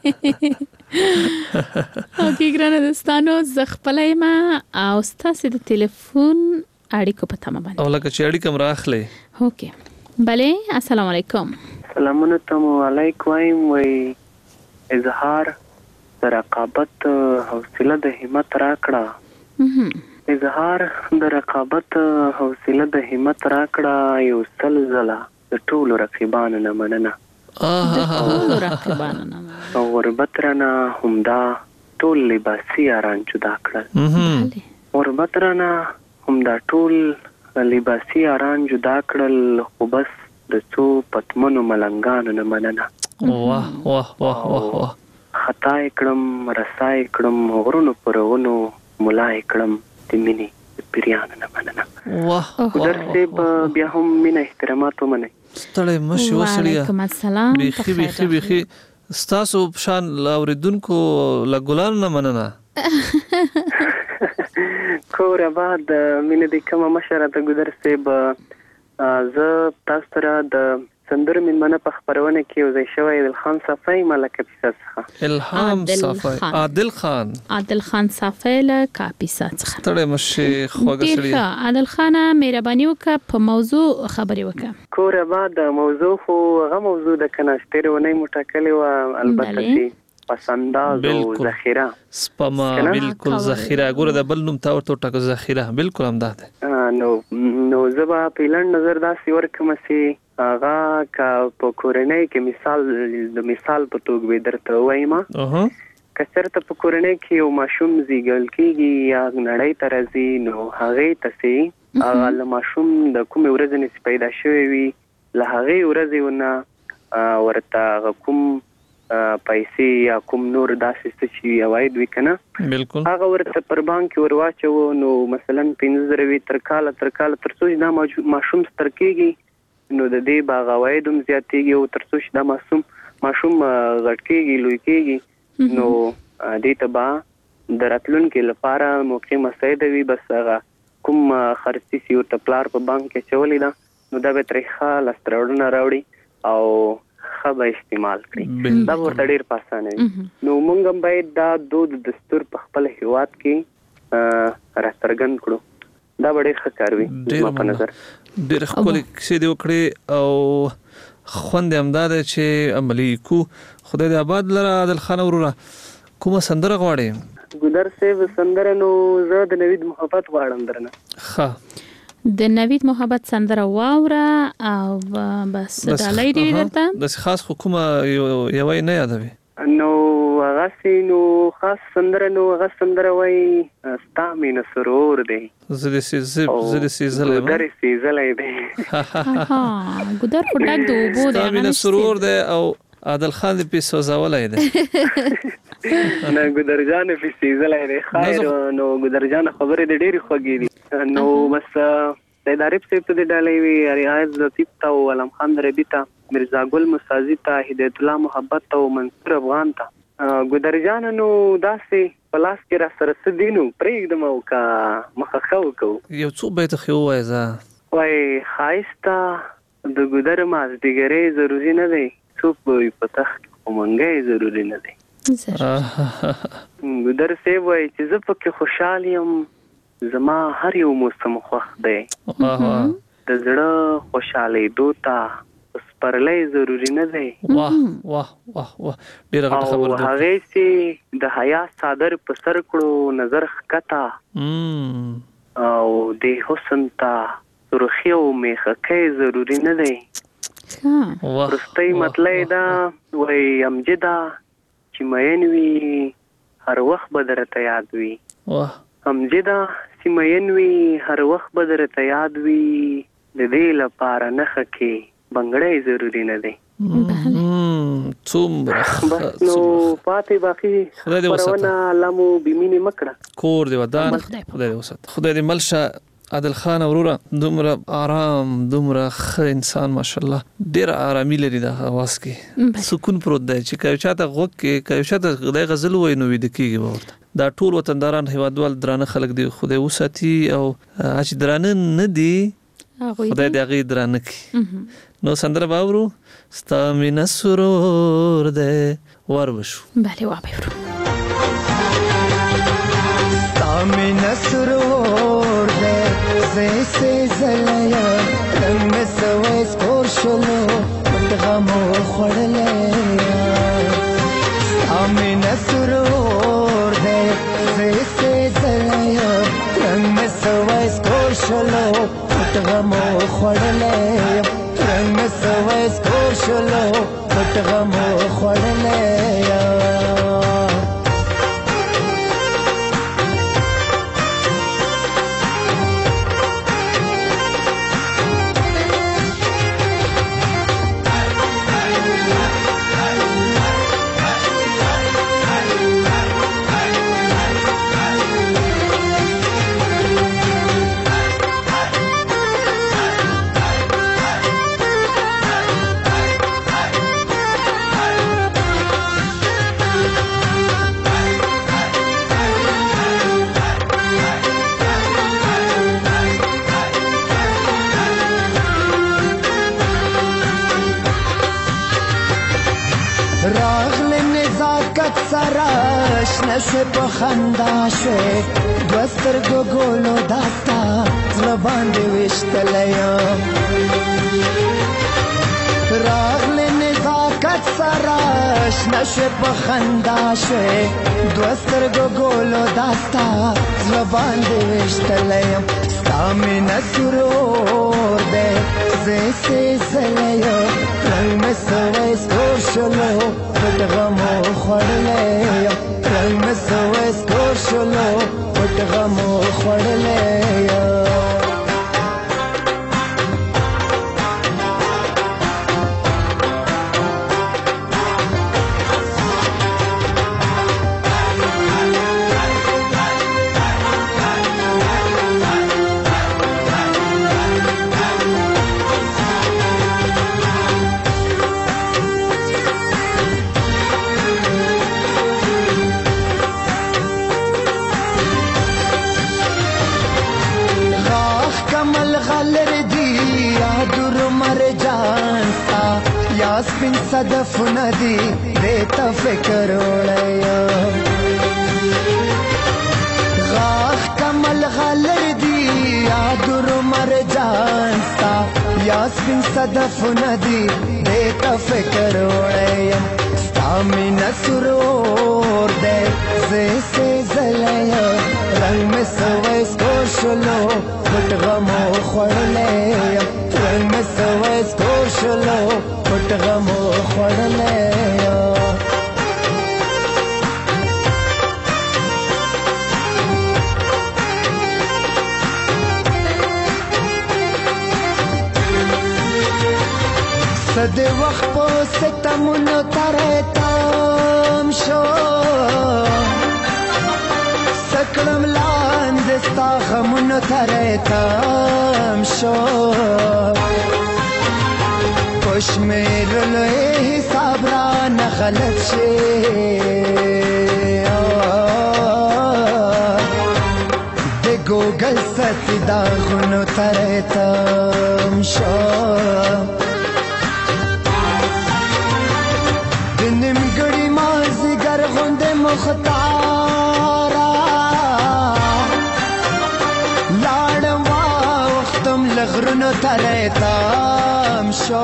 S11: اوکي ګرانه دوستانو زه خپلای ما او تاسو د ټلیفون اړیکو په تمه باندې
S12: او لکه چې اړیکم راخلې
S11: اوکي بله السلام علیکم
S14: سلامونه تم علیکم وای اظهار د رقابت حوصله د همت راکړه اظهار د رقابت حوصله د همت راکړه یو سلزله د ټولو رقیبانو نه مننه
S11: د ټولو رقیبانو نه
S14: او وربترنه همدا ټول لباسي اران جدا کړل وربترنه همدا ټول لباسي اران جدا کړل خو بس د څو پتمنو ملنګانو نه مننه
S12: واه واه واه واه
S14: خطا کړم رسای کړم غرونو پرونو ملای کړم د مینې پیریان نه مننه
S12: واه
S14: درسه بیا هم مینه احترامات ومنه
S12: ستړی مشي وسړیا
S11: وعلیکم السلام
S12: بيخي بيخي بيخي ستاسو شان لاوریدونکو لګولان نه مننه
S14: کور بعد مینه د کومه مشره ته ګذر سه ز تاسو سره د سندر من منه په خبرونه کې وزي شوی عادل خان صفای ملک پیسه
S12: الهام صفای عادل خان
S11: عادل خان صفای له کاپیسا څخه
S12: تړه مشه خوګه سړی
S11: عادل خان مهرباني وکړه په موضوع خبري وکړه
S14: کور بعد موضوع خو هغه موضوع د کناشتره ونی مټکلې و البته پسنداز او ذخیره
S12: سپما بالکل ذخیره ګوره د بل نوم تاور ته ټکو ذخیره بالکل هم ده
S14: نو نو زبا پیلن نظر دا سی ورکم سي هغه کا په کورنۍ کې مثال د مثال په توګه به درته وایم
S12: اها
S14: کثرت په کورنۍ کې یو ماشوم زیګل کېږي یا نړۍ ترځي نو هغه تسي هغه ماشوم د کوم ورځې نه پیدا شوی وي له هغه ورځې ونه ورته کوم پیسې یا کوم نور داسې څه چې عواید وکنه
S12: بالکل
S14: هغه ورته پر بانک ورواچو نو مثلا پنځه زره تر کال تر کال تر څو دا ماشوم ستر کېږي نو د دې باغ عواید هم زیاتېږي او تر څو دا ماشوم ماشوم غټ کېږي لوی کېږي نو دې ته با د راتلونکو لپاره موقع مساعده وي بس هغه کوم خرڅي سی ورته پلار په بانک کې چولې ده نو دا به ترخه لاستراوړنه راوړي او خبر استعمال کړي دا ورته ډیر پاسانه نو موږ هم باید دا دود دستور په خپل هیواد کې راسترګن کړو دا ډیر ښه کار وي په نظر
S12: ډیر خپل کیسې دی وکړي او خوند امداد چې عملی کو خدای دې آباد لره عادل خان وروره کومه سندره غواړي
S14: ګودر سیو سندره نو زه د نوید محبت غواړم درنه
S12: ښه
S11: د نوید محبت سندره واوره او بس ډالۍ دی درته
S12: د خاص حکومت یو نه یادوي
S14: نو هغه سينو خاص سندره نو هغه سندره وای ستامین سرور دی
S12: زړه سي زړه سي زلې
S14: ما زړه سي زلې دی
S11: ها ګودر په ډک د وبو دی
S12: ستامین سرور دی او عادل خان دې په سوزاولای دی
S14: نه ګودر جان په سیزلای دی خیر نو ګودر جان خبره دې ډېری خوږی دي نو بس د ادارې په څیر د ډالۍ وی ریاض لطیف تا او علم خان ربی تا مرزا ګل مسازی تا هدایت الله محبت او منصور افغان تا ګودر جان نو داسې پلاس کې را سره سدینو پرېږدم او کا مخه خو کو
S12: یو څو بیت خو وایزا
S14: وای خایستا د ګودر ماز دیګری ضروری نه دی څوک به په تخت کومنګي ضروری نه دی ګودر سی وای چې زه پکې خوشاله یم زما هر یو موسم خوښ دی د زړه خوشاله دوتا پرلې ضروری نه دی
S12: واه واه واه واه ډیره غټه خبره ده
S14: هغه سي د حیا صادر په سر کړو نظر خکتا او د حسن تا سرخی او میخکې ضروری نه دی ورستۍ مطلب دا وای امجدا چې مېن وی هر وخت بدرته یاد وی
S12: واه
S14: امجدا چې مېن وی هر وخت بدرته یاد وی د دې لپاره نخ کې بنگړې ضروری نه دی
S12: څومره
S14: بس نو پاتې باقي پرونه لمو بمینه مکړه
S12: کور دی ودان خدای دې وسات خدای دې ملشه عادل خان اورورا دومره آرام دومره ښه انسان ماشاءالله ډیر آرامي لري د اواز کې سکون پروت دی چې کله چاته غوږ کې کله چاته د غزل وای نو وید کېږي ورته دا ټول وطنداران هیوادوال درانه خلک دی خدای وساتي او چې درانه نه دی خدای دې هغه درانه کی نو سندره باورو ستا مين سرور دی وربشو
S11: بله وابورو
S15: من سرور ده زیسه زلیا رنگ سویس کور شلو مدغمو خوڑلیا من سرور ده زیسه زلیا رنگ سویس کور شلو مدغمو خوڑلیا رنگ سویس کور شلو مدغمو خوڑلیا نشه په خندا شوي دوستر ګولو داستا زبان دی وشتلیا راغله نزاکت سراش نشه په خندا شوي دوستر ګولو داستا زبان دی وشتلیا سامي نسرور ده زيسي زليا رنگ سوي سوشلو پټغمو خړلیا رنگ سوي سوشلو پټغمو خړلیا سپین صدف ندی دیتا فکر وړیا غاخ کمل غلر دی یادر مرجان ستا یا سپین صدف ندی دیتا فکر وړیا ستا مین سرور دے زیسے زلیا رنگ میں سوئی سکوشلو پٹ غمو خوڑلیا رنگ میں سوئی سکوشلو پټ غمو خوړلیا صد وخت په ستمونو ترتام شو سکړم لاندې ستا غمونو ترتام شو کشمیر لوی حساب را نغلط شي د ګوګل ستی دا غنو ترتم شو د نیمګړي مازیګر غوندې مختارا لاړم وختم لغرونو ترتم شو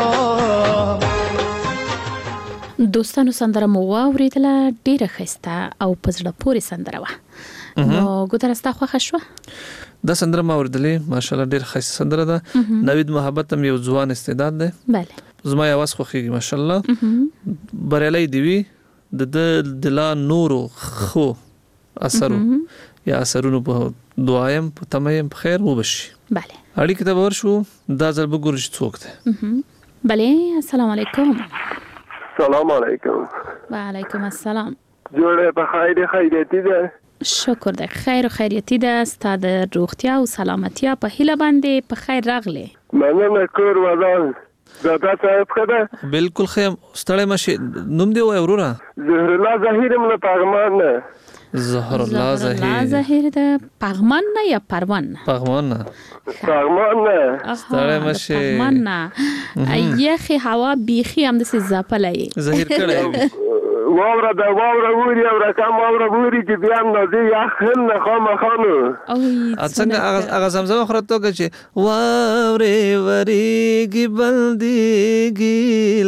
S11: دوستانو سندره مو واوریدله ډیره ښایسته او په زړه پورې سندره وه نو ګوتره ستا خوښه شوه
S12: دا سندره ما اوریدلې ماشاءالله ډیره ښایسته سندره ده نوید محبت هم یو ځوان استعداد دی
S11: بله
S12: زما یې اواز خوښیږي ماشاءالله بریالی دی وي د ده د لا نورو ښو اثرو یا اثرونو په دعا یم په تمه یم په خیر وبشي
S11: بله
S12: اړیکې ته به ورشو دا ځل به ګورو چې څوک دی
S11: بله السلام علیکم
S16: سلام علیکم
S11: وعلیکم السلام
S16: جوړه په خیر خیریتي ده
S11: شکر ده خیر او خیریتی ده ستاسو د روغتیا او سلامتیا په هیله باندې په خیر راغلی.
S16: مننه کور ودان زاده صاحب خده
S12: بالکل خیم ستړی مشه نوم دی وای وروره
S16: زهر الله ظهیر من پغمان نه
S12: زهر الله ظهیر
S11: زهر الله ظهیر ده پغمان نه یا پروان
S12: پغمان نه
S16: پغمان نه
S12: ستړی مشه
S11: پغمان نه یخي هوا بیخي هم د زاپلای
S12: ظهیر کړه
S16: واوره دا واوره وری او رقم واوره وری چې بیا نو دی یخن نه خامخانو
S11: او
S12: څنګه هغه زمزمه خورته چې واوره وریږي بلدیږي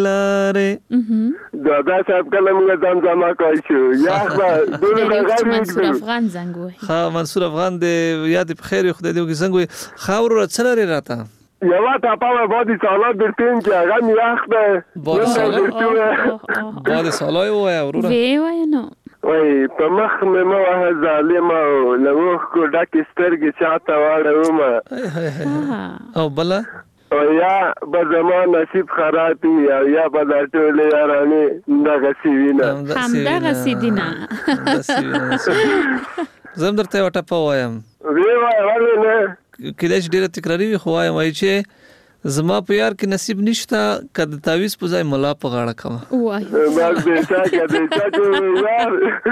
S12: لاره
S16: دا دا صاحب کله موږ زمزمه کوي شو یخ به دغه غږ
S11: منصور افغان زنګ وای
S12: ها منصور افغان دې یاد په خیر خدای دې وګ زنګ وای خاور رڅلره راته
S16: یوا تا پاوه بادی سالات درتین که اغا میخ ده
S12: بادی سالات بادی سالات وای ورورا
S11: وی وای نو
S16: وای په مخ مې مو وه ظالمه او لوخ کو ډک سترګې چاته واړومه
S12: او بله
S16: او یا به زما نصیب خراب وي او یا به دا ټولې یارانې دغسې وي نه
S11: همدغسې دي نه
S12: زه هم درته یوه ټپه ووایم
S16: وی وای ولې نه
S12: کله چې ډیره تکراری وي خو وایم وای چې زما په یار کې نصیب نشته کله تعویز په ځای ملا په غاړه کوم
S11: وای
S16: بس دې چا کده چا یار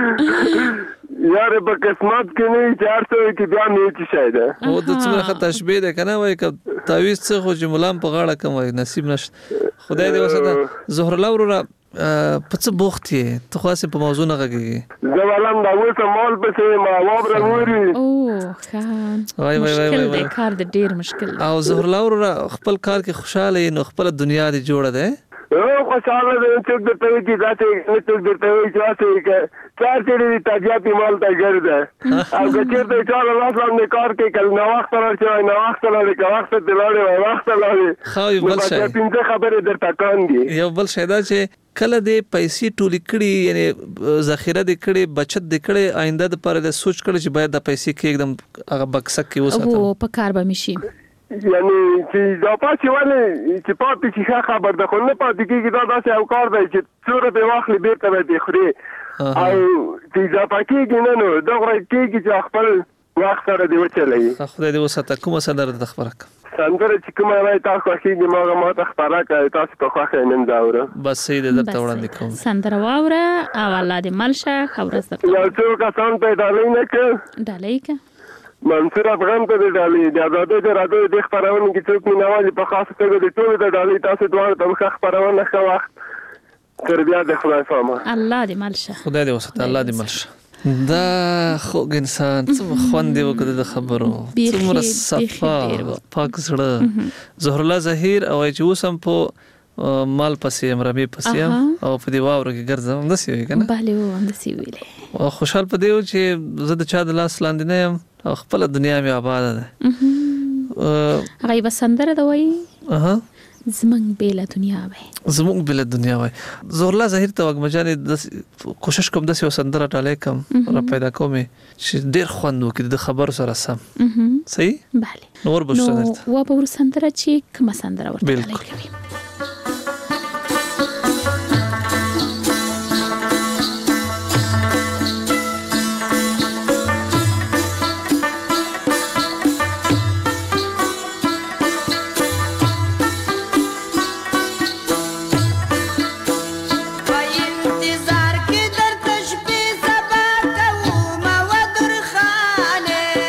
S16: یار په قسمت کې نه چار سو کې بیا مې چي شاید
S12: او د څومره خطا تشبیه ده کنه وای ک تعویز څه خو چې ملا په غاړه کوم وای نصیب نشته خدای دې وساته زهر الله ورو په څه بوخت یې ته خو اسې په موضوع نه غږیږي
S16: زه ولم دا اوسه مال پسې ما واوره ووري
S11: او خان
S12: وای وای وای
S11: مشکل دی کار د ډیر مشکل
S12: او زهر الله ورو خپل کار کې خوشاله نو خپل دنیا دې جوړه ده
S16: او خوشاله ده چې د ته کې ذاته نه ته د ته چې واسه کې چار چې د تاجیاتي مال ته ګرځه او چې ته چې الله سلام کار کې کله نو وخت راځي نو وخت راځي که وخت دې لاړې وخت لاړې
S12: خو یو بل شي
S16: پنځه خبرې درته کاندي
S12: یو بل شي دا چې کله دې پیسې ټولې کړي یعنی ذخیره دې کړي بچت دې کړي آینده لپاره دې سوچ کړي چې باید د پیسې کې एकदम هغه بکسه کې وساتم
S11: او په کار به مشي
S16: یعنی چې دا پاتې ولې چې پاتې چې خبر ده خو نه پاتې کېږي دا داسې او کار دی چې څوره به واخلې بیرته به دې خوري او چې دا پکېږي نه نو دغه کېږي چې خپل وخت سره دې وچلوي
S12: خدای دې وساته کومه سندره د خبره
S16: سندره چې کومه وای تاسو خوښیږي ما ما ته خبره کوي تاسو په خوښه نن دا وره
S12: بس سید درته وړاندې کوم
S11: سندره واوره او الله دې ملشه خبره زده
S16: یو څو کسان ته ډالۍ نه کړ
S11: ډالۍ کا
S16: منصور افغان ته ډالۍ د آزادۍ د راډیو د خبرونه کې څوک مینوالي په خاصه توګه د ټولو د ډالۍ تاسو دواړو ته مخ خبرونه ښه وخت تر بیا د خدای سامه
S11: الله دې ملشه
S12: خدای دې وساته الله دې ملشه دا خو انسان څومره خوند دی وکړه د خبرو څومره صفا پاک زړه زهر الله ظهیر او چې وسم په مال پسې امرمي پسې او په دی واور کې ګرځم د سی وی کنه
S11: bale و هم د سی ویلې
S12: او خوشحال په دی چې زه د چا د لاس لاندې نه يم او خپل دنیا مې آباد ده
S11: هغه بسندره دا وای
S12: اها
S11: زمنګ بیل دنیا وای
S12: زمنګ بیل دنیا وای زهر الله ظهیر ته وګمجانې کوشش کوم د سیو سندره ټاله کوم را پیدا کوم چې ډیر خوند وکړي د خبر سره سم صحیح
S11: bale
S12: نور بشته
S11: نو و به ور سندره چې کوم سندره ورته
S12: بالکل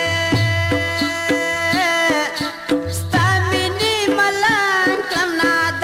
S17: Stop me, Malan, come not.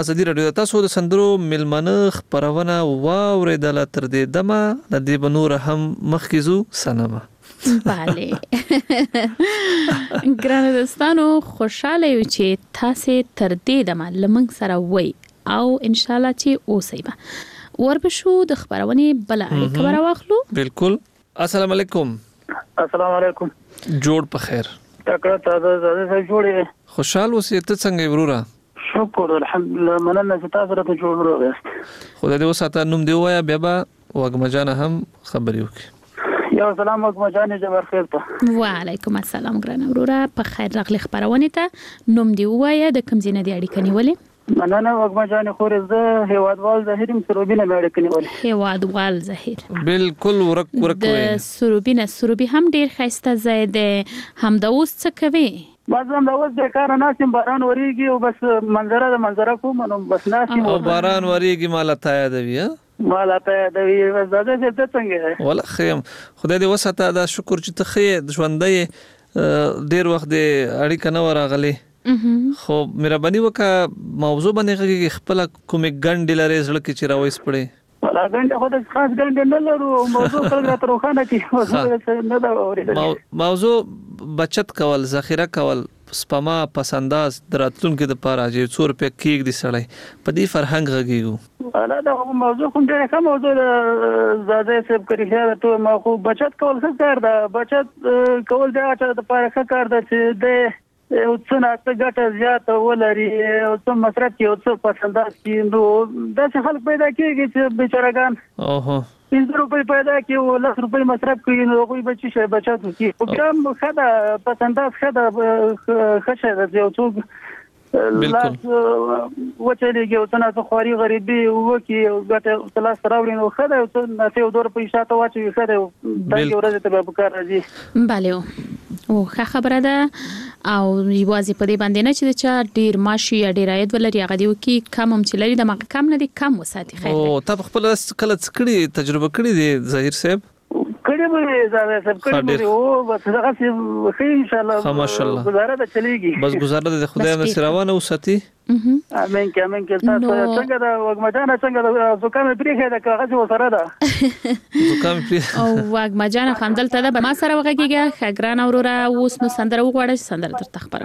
S12: ازادي رادیو تاسو د سندرو ملمنه خبرونه واوریدل تر دې دمه د دې بنور هم مخکزو سنمه
S11: bale ګران دوستانو خوشاله یو چې تاسو تر دې دمه لمنګ سره وای او ان شاء الله چې اوسئ به وربشو د خبرونه بل اړیکه خبر واخلو
S12: بالکل السلام علیکم
S2: السلام علیکم
S12: جوړ په خیر
S2: تکړه تازه تازه جوړې
S12: خوشحال اوسې ته څنګه ورورا
S2: شکر الحمدلله مننه چې تاسو راته جوړ وروغاست
S12: خدای دې وساته نوم دی وایا بیا به وګمجان هم خبرې وکړي
S2: یو سلام وګمجان جبر خیر ته
S11: وعلیکم السلام ګران اورورا په خیر راغلی خبرونه ته نوم دی وایا د کوم ځای نه دی اړیکه نیولې
S2: مننه وګمجان خور زه هیوادوال زهیر سروبینه مې اړیکه نیولې
S11: هیوادوال زهیر
S12: بالکل ورک ورک وي
S11: د سروبینه سروبي هم ډیر خسته ځای دی هم د اوس څه کوي
S2: بازم دا اوس د کار ناسم باران وریږي او بس منظره د منظره کوم نو بس ناسم
S12: او باران وریږي مال ته یادوي
S2: مال ته یادوي بس دا څه څنګه
S12: ولا خیم خدای دې وساته دا شکر چې ته خې ژوندې ډیر وخت دې اړیکه نه ورغلي خو مهرباني وکړه موضوع باندې غږی خپل کومې ګڼ لري زړه کې چې راوېس پړې
S2: ولا ګڼ خو د خاص ګڼ نه لرو موضوع کله تر خوانه کې موضوع نه دا اورېدل
S12: موضوع بچت کول ذخیره کول سپما پسنداز دراتلونکو د پاره چې څو روپیا کېږي د سړی په دې فرهنګ غږیږو
S2: انا دا موضوع کوم ډېر کوم موضوع زاده سب کړی ته ما خو بچت کول څه کار دا بچت کول دا چې د پاره څه کار دا چې د او څنګه څه ګټه زیاته ولري او څه مصرف کې او څه پسنداز کې نو دا څه خلک پیدا کېږي چې بیچارهګان
S12: اوه
S2: پنځه روپۍ پیدا کړي او لس روپۍ مصرف کړي نو هغوی به چې شی بچت وکړي خو بیا هم ښه ده پسنداز ښه ده ښه شی ده چې یو څوک لاس وچلېږي او څه نه خواري غریبي وکړي او ګټه لاس راوړي نو ښه ده یو څه ناسې او دوه روپۍ شاته واچوي ښه ده داسې ورځې ته به په کار راځي
S11: بله او ښه خبره ده او یوازې په دې باندې نه چې چا ډیر ماشي یا ډیر عاید ولري هغه دی وکي کم هم چې لري د مګ کم نه دي کم وساتي خیر
S12: او ته خپل کله څکړي تجربه کړې دي ظاهر صاحب
S2: کړي به زاویه صاحب کړي به او بس هغه څه خیر ان شاء الله
S12: ماشاءالله
S2: گزاره به چلیږي
S12: بس گزاره د خدای نه سروانه وساتي
S2: امين کې امين کې تاسو څنګه دا وګمجان څنګه دا زکام پریخه دا کاغذ وسره ده
S12: زکام پری
S11: او وګمجان خندل ته به ما سره وګیږي خګران اورورا اوس نو سندره وغوړې سندره تر تخبره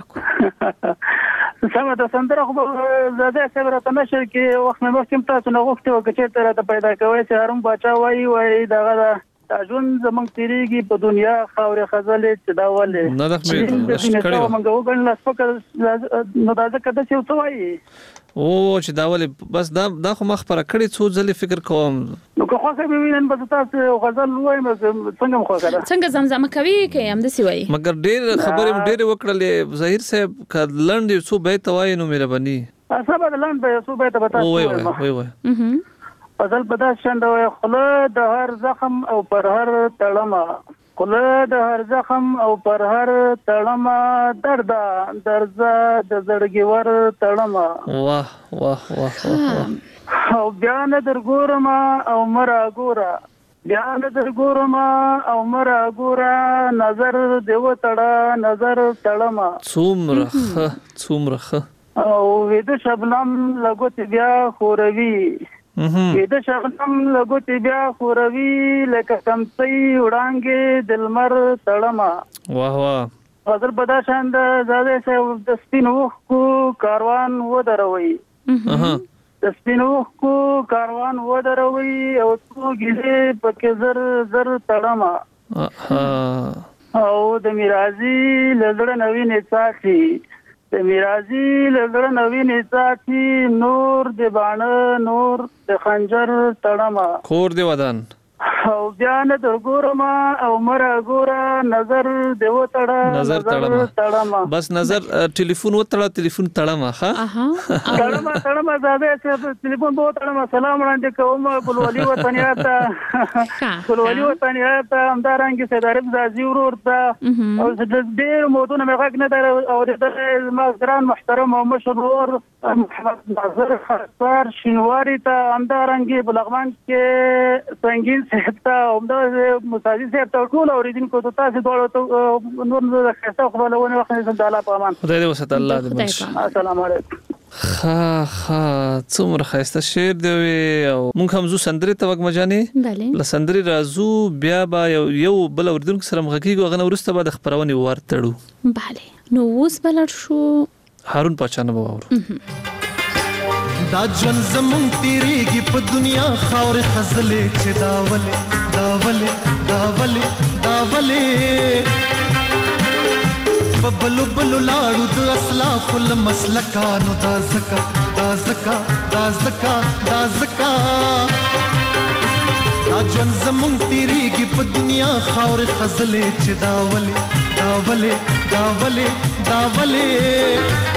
S11: کو
S2: سمه ده سندره خو زاده صبر ته نشر کې وخت مې مخکې تاسو نه غوښتي وکړئ ته را پیدا کوي چې هرم بچا وای وای دغه دا ژوند زمونږ تیریږي په دنیا خاورې خزلې چې دا ولې
S12: نه د خپل
S2: کړي موږ وګڼل لاس پکې نو دا ځکه د څه څه وایي
S12: او چې دا ولې بس دا دا خو مخ پر کړي څو ځلې فکر کوم
S2: نو که خو څه به وینم بس تاسو غزل وایم څنګه مخ کړه
S11: څنګه زمزمه کوي کې هم د سی وایي
S12: مګر ډېر خبرې ډېر وکړلې ظاهر صاحب ک لند څو به توای نو مهرباني
S2: اسبه د لند به څو به ته
S12: وای وای وای
S2: فضل پدا شنده خله د هر زخم او پر هر تړمه خله د هر زخم او پر هر تړمه درد درز د زړګي ور تړمه
S12: واه واه واه
S2: او بیان در ګورم او مرا ګورا بیان در ګورم او مرا ګورا نظر دیو تړه نظر تړمه
S12: څومره څومره
S2: او وې د شبنم لګوت بیا خوروي کې د شغنم لګوتې بیا خوروي لکه کمڅۍ وړانګې د لمر تړمه
S12: واه واه
S2: غزل بدا شان د زاده صاحب د سپین اوښکو کاروان ودروي د سپین اوښکو کاروان ودروي او څو ګیلې پکې زر زر تړمه او د میرازي لزړه نوی نڅاکي د میرازي لګړ نوی نڅاکي نور د باڼه نور د خنجر تړمه
S12: کور دی ودان
S2: او بیان در ګورم او مرا ګورا نظر دی و تړه
S12: نظر تړمه بس نظر ټلیفون و تړه ټلیفون تړمه ها
S2: تړمه تړمه زاده چې ټلیفون و تړمه سلام وړاندې کوم ګلولي وطنياته ګلولي وطنياته همدارنګه سیدارب زازي ورور ته او ډېر مودونه مې غږ نه در او د مازران محترم او مشهور محمد ناظر خرصار شینواری ته همدارنګه بلغمان کې سنگین صحت
S13: ته همدا مساجد صاحب ته ټول اوریدونکو ته تاسو دواړو ته نور نور خسته خپلونه وخت نه د الله په امان
S12: خدای دې وسات الله دې
S13: بخیر. السلام علیکم.
S12: خا خا څومره خسته شعر دی او مونږ هم زو سندري ته وګمجانې
S11: بله
S12: لسندري رازو بیا با یو یو بل اوریدونکو سره مغکیږي غنه ورسته به د خبرونه ورتړو.
S11: بله نو اوس بلر شو
S12: هارون پاچانه باور
S15: دا جون زمون تیریږي په دنیا خاور خزلې چې داولې داولې داولې داولې په بلو بلو لاړو د اسلاف المسلکانو دا زکا دا زکا دا زکا دا زکا دا جون زمون تیریږي په دنیا خاور خزلې چې داولې داولې داولې داولې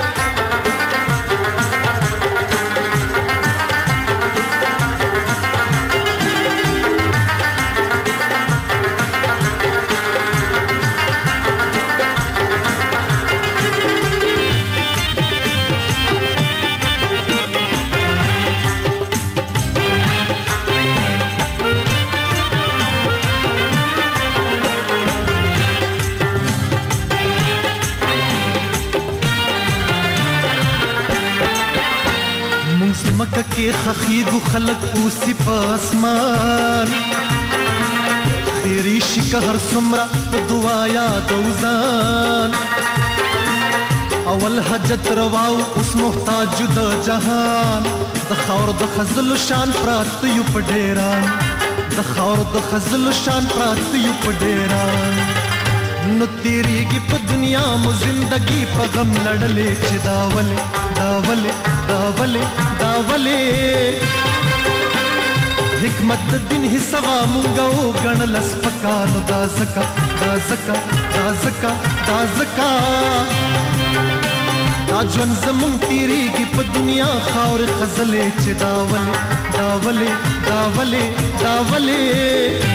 S15: مکه کې خخیګو خلق اوسې په اسمان تیری شکه هر سمرا په دعا یاد وزان اول حجت رواو اوس محتاج د جهان د خاور د خزل شان پرات یو په ډیران د خاور د خزل شان پرات یو په ډیران نو تیریږي په دنیا مو زندگی په غم لړلې چې داولې داولې داولې داولې حکمت د دین حسابا مونږه وګڼل سپکانو دا زکا دا زکا دا زکا دا زکا دا ژوند زمون تیریږي په دنیا خاور خزلې چې داولې داولې داولې داولې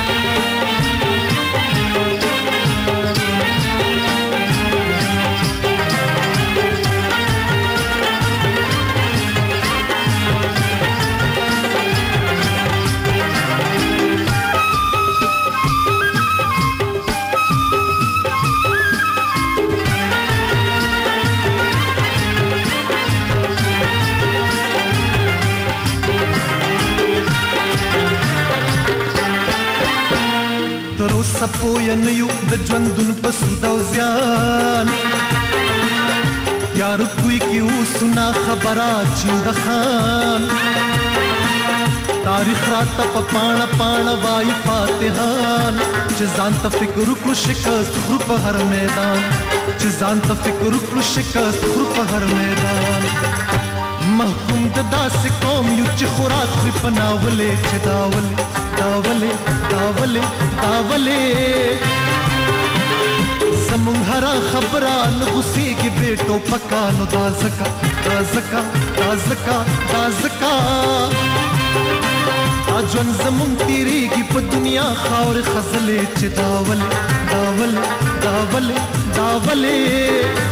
S15: سپوین یو د ژوندون په سود او زیان یار کوئی کی وسنا خبره چې د خان تاریخ رات په پاڼه پاڼه وای فاتحان چې ځان ته فکر کو شکست خو په هر میدان چې ځان ته فکر کو شکست خو په هر میدان محکوم د داسې قوم یو چې خوراک خو پناولې چې داولې داولې داولې داولې زمون هر خبران غصې کې بیٹو پکانو دا زکا دا زکا دا زکا دا زکا اجن زمون تیریږي په دنیا خاور خزلې چې داولې داولې داولې داولې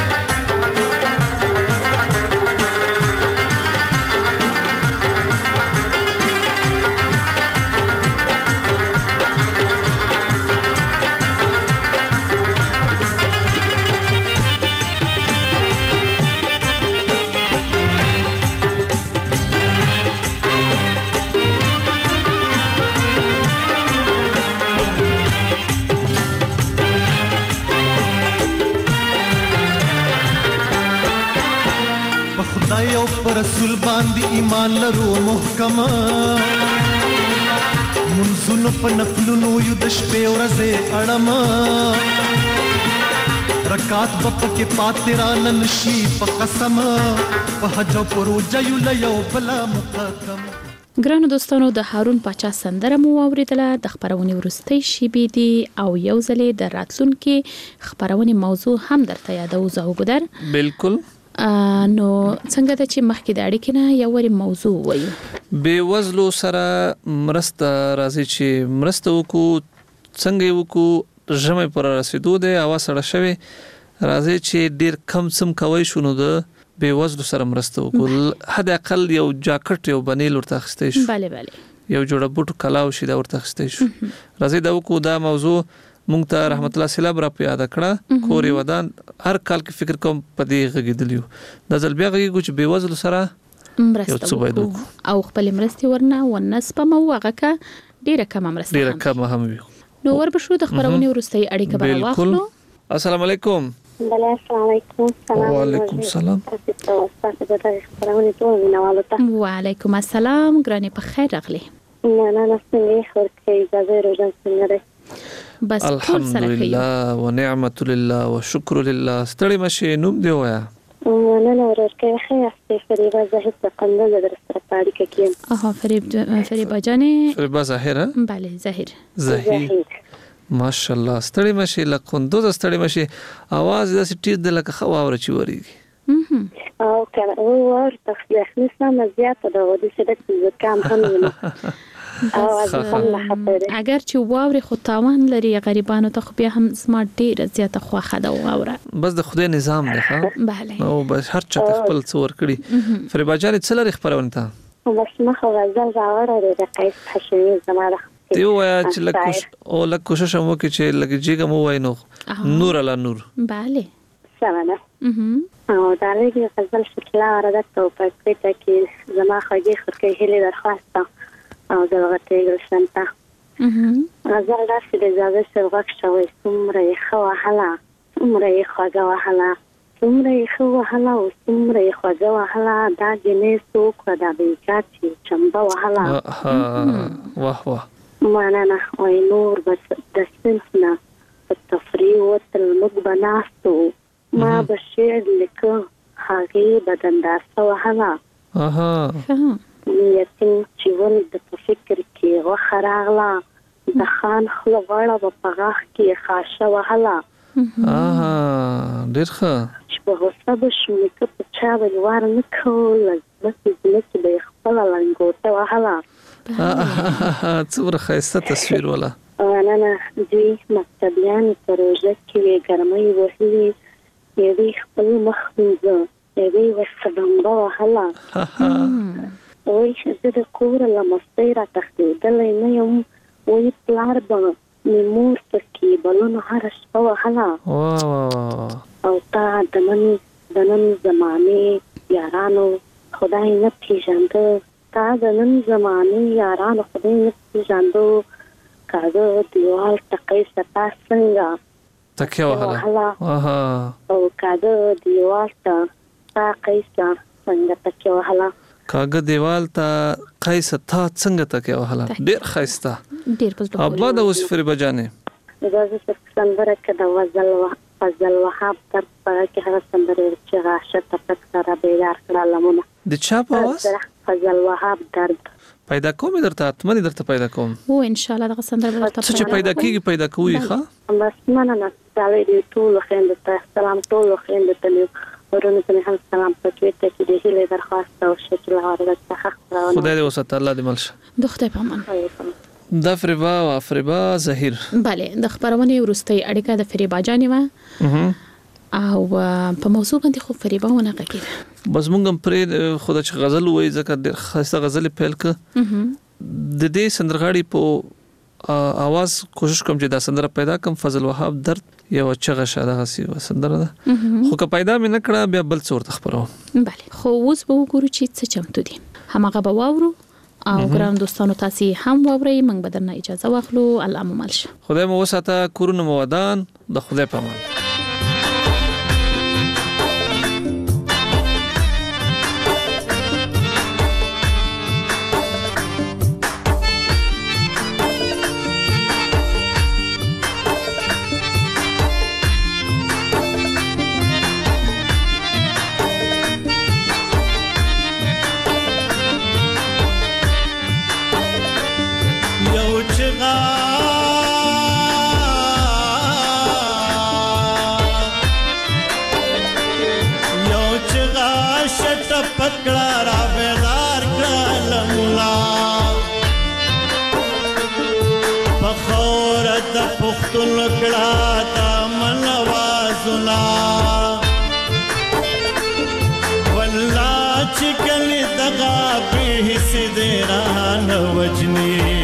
S15: رسول باندې ایمان لرو محکمه منځونو په نفلونو یو د شپې ورځې اړمه رکعات په کې پاتې را نشي په قسم په حج او پروژه یو لیو بلا مقدم.
S11: ګرانو دوستانو د هارون پاچا سندره مو اوریدله د خبرونې ورستۍ شیبې دي او یو ځلې د راتلونکي خبرونې موضوع هم درته یادو زه وګدر
S12: بالکل
S11: نو څنګه د چې مخکې د اړیکې نه یو ور موضوع وایو
S12: بې وزلو سره مرسته راځي چې مرسته وکړو څنګه وکړو ژمې پر رسیدو دی هوا سړه شوې راځي چې ډیر کم سم کوي شنو د بې وزلو سره مرسته وکړو حد اقل یو جاکټ یو بنیل ورته اخیستی شو
S11: bale bale
S12: یو جوړه بوټ کلاو شي دا ورته خسته شو راځي دا کو دا موضوع مونږ ته رحمت الله سلام را پیاده کړه کورې ودان هر کال کې فکر کوم پدې غږیدلیو د ځل بیا غږی چې بے وزل سره
S11: مرسته او خپل مرستي ورنه ونسپ مو هغه کا ډیره کم مرسته
S12: ډیره کم هم وي
S11: نو ور بشو د خبرونه ورستي اړیکه به واخلو
S12: السلام علیکم
S17: بله السلام علیکم
S12: سلام وعلیکم السلام
S11: وعلیکم السلام ګرانې په خیر راغلی
S17: نه نه نه څنګه خو کې اجازه روزه څنګه
S11: بس
S12: الحمدلله ونعمت لله وشکر لله ستړي مشه نوم دی وایا
S17: نه نه ورکه خیر فریبا زاهد څنګه در سره پاړی کې
S11: اها فریب فریبا جانې
S12: فریبا زاهر
S11: بله زاهر
S12: زاهر ماشاءالله ستړي مشه لکوندو ستړي مشه आवाज داسې ټیټ د لکه خواور چی وریږي
S17: او کنه او ور تخلیخ نسمه زیاته ده ودی چې د کام هم نه
S11: اگر چې واوري خو تاوان لري غریبانو ته خو بیا هم سمارټ ډیره زیاته خوخه ده واوره
S12: بس د خدای نظام ده ها
S11: بله
S12: او بس هر چا خپل څور کړی فریبا جان څه لري خبرونه ته
S17: بس مخه غزل راوړل د قیس حشمی زماره
S12: دی وای چې لکه او لکه کوشش مو کې چې لکه جګه مو وای نو نور علا نور
S11: bale
S17: سمانه او دا لږه غزل شکلا راځه په پټه کې زما خاجي خرکې هلي درخواسته او زلغته ګلشنتا غزل داسې د زاویه سرغک شوی څومره خو حلا څومره خوږه وحلا څومره خو وحلا او څومره خوږه وحلا دا جنې څوک دا به چاچی چمبا وحلا
S12: واه واه
S17: معنا نه وای نور بس د سنتنا التفريغ والتلمق بناستو ما بشير لك هاغي بدن داسه وحلا
S12: اها
S17: یتیم چې ول د فکر کې وخراغلا د خان خلو غړه په پغاخ کې خاصه وحلا
S12: اها ډیر ښه
S17: چې په غوسه بشو کې په چا ولوار نه کول بس دې به خپل لنګوته وحلا
S12: څومره ښایسته تصویر ولا
S17: انا نه دې مکتبیان پروژه کې ګرمۍ وهلي یې خپل مخنزه یې وسبمبا وحلا وای چې د کور له مستیرا تختیدلې نه یم وای پلار به مور تکي بلونه هر شپه وحلا او تا د نن د نن زمانه یارانو خدای نه پیژنده تا د نن زمانه یارانو خدای نه پیژندو کاغه دیوال تکي ستا څنګه
S12: تکي وحلا
S17: اها او کاغه دیوال تا قیسا څنګه تکي وحلا
S12: کاغه دیوال ته قیس تا څنګه تکي وحلا ډیر خایسته
S11: ډیر پس
S12: ابا د اوس فری بجانه
S17: زه چې څنګه کده وزل فضل وهاب تر په کې هغه څنګه چې راشه تفک سره بیدار کړه لمونه
S12: د چا په واس
S17: فضل وهاب درد
S12: پیدا کوم درته اتمنې درته پیدا کوم
S11: او ان شاء الله دغه څنګه درته
S12: چې پیدا کیږي پیدا کوي ښه
S17: بس نه نه نه تعالی دې ټول خیند ته سلام ټول خیند ته ورونه ته هم سلام پکې ته چې دې هله درخواست او شکل غواړم څخه
S12: خدای دې وسات الله دې ملشه
S11: د خدای په امان
S12: د فریبا او فریبا زهیر
S11: bale د خبرونه ورستي اړیکه د فریبا جانې ما او په موضوع باندې خو فریبا ونه غږیده
S12: بس مونږ پرې خدای چې غزل وای ځکه د خاصه غزل پیل ک د دې سندرغاړي په आवाज کوشش کوم چې دا سندره پیدا کوم فضل وهاب درد یو چغه شاده غسی سندره ده خو که پیدا مې نکړه بیا بل څور تخبرو
S11: bale خو اوس به وګورو چې څه چمتو دي همغه به واورو او ګران دوستانو تاسو هم واورئ موږ به درنه اجازه واخلو الله مو ملشه
S12: خدای مو وساته کورونه مو ودان د خدای په امان
S18: والله چې کله دغه به سي دې را
S15: ران وجني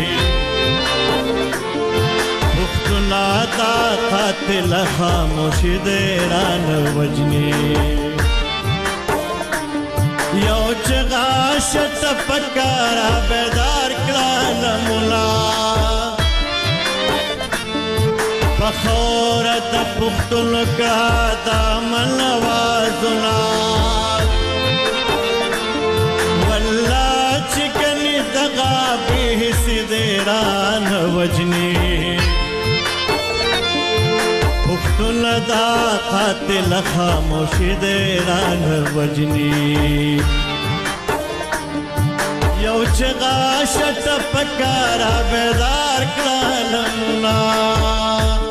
S15: پختونا دا قاتل خاموش دې ران وجني یو چغا شت پکارا بیدار کړه مولا فخور د پختون کا دامن وازنا والله چکنی دغا به سیدران وجنی پختون دا قاتل خاموش دیران وجنی یو چغا شت پکارا بیدار کړه لمنا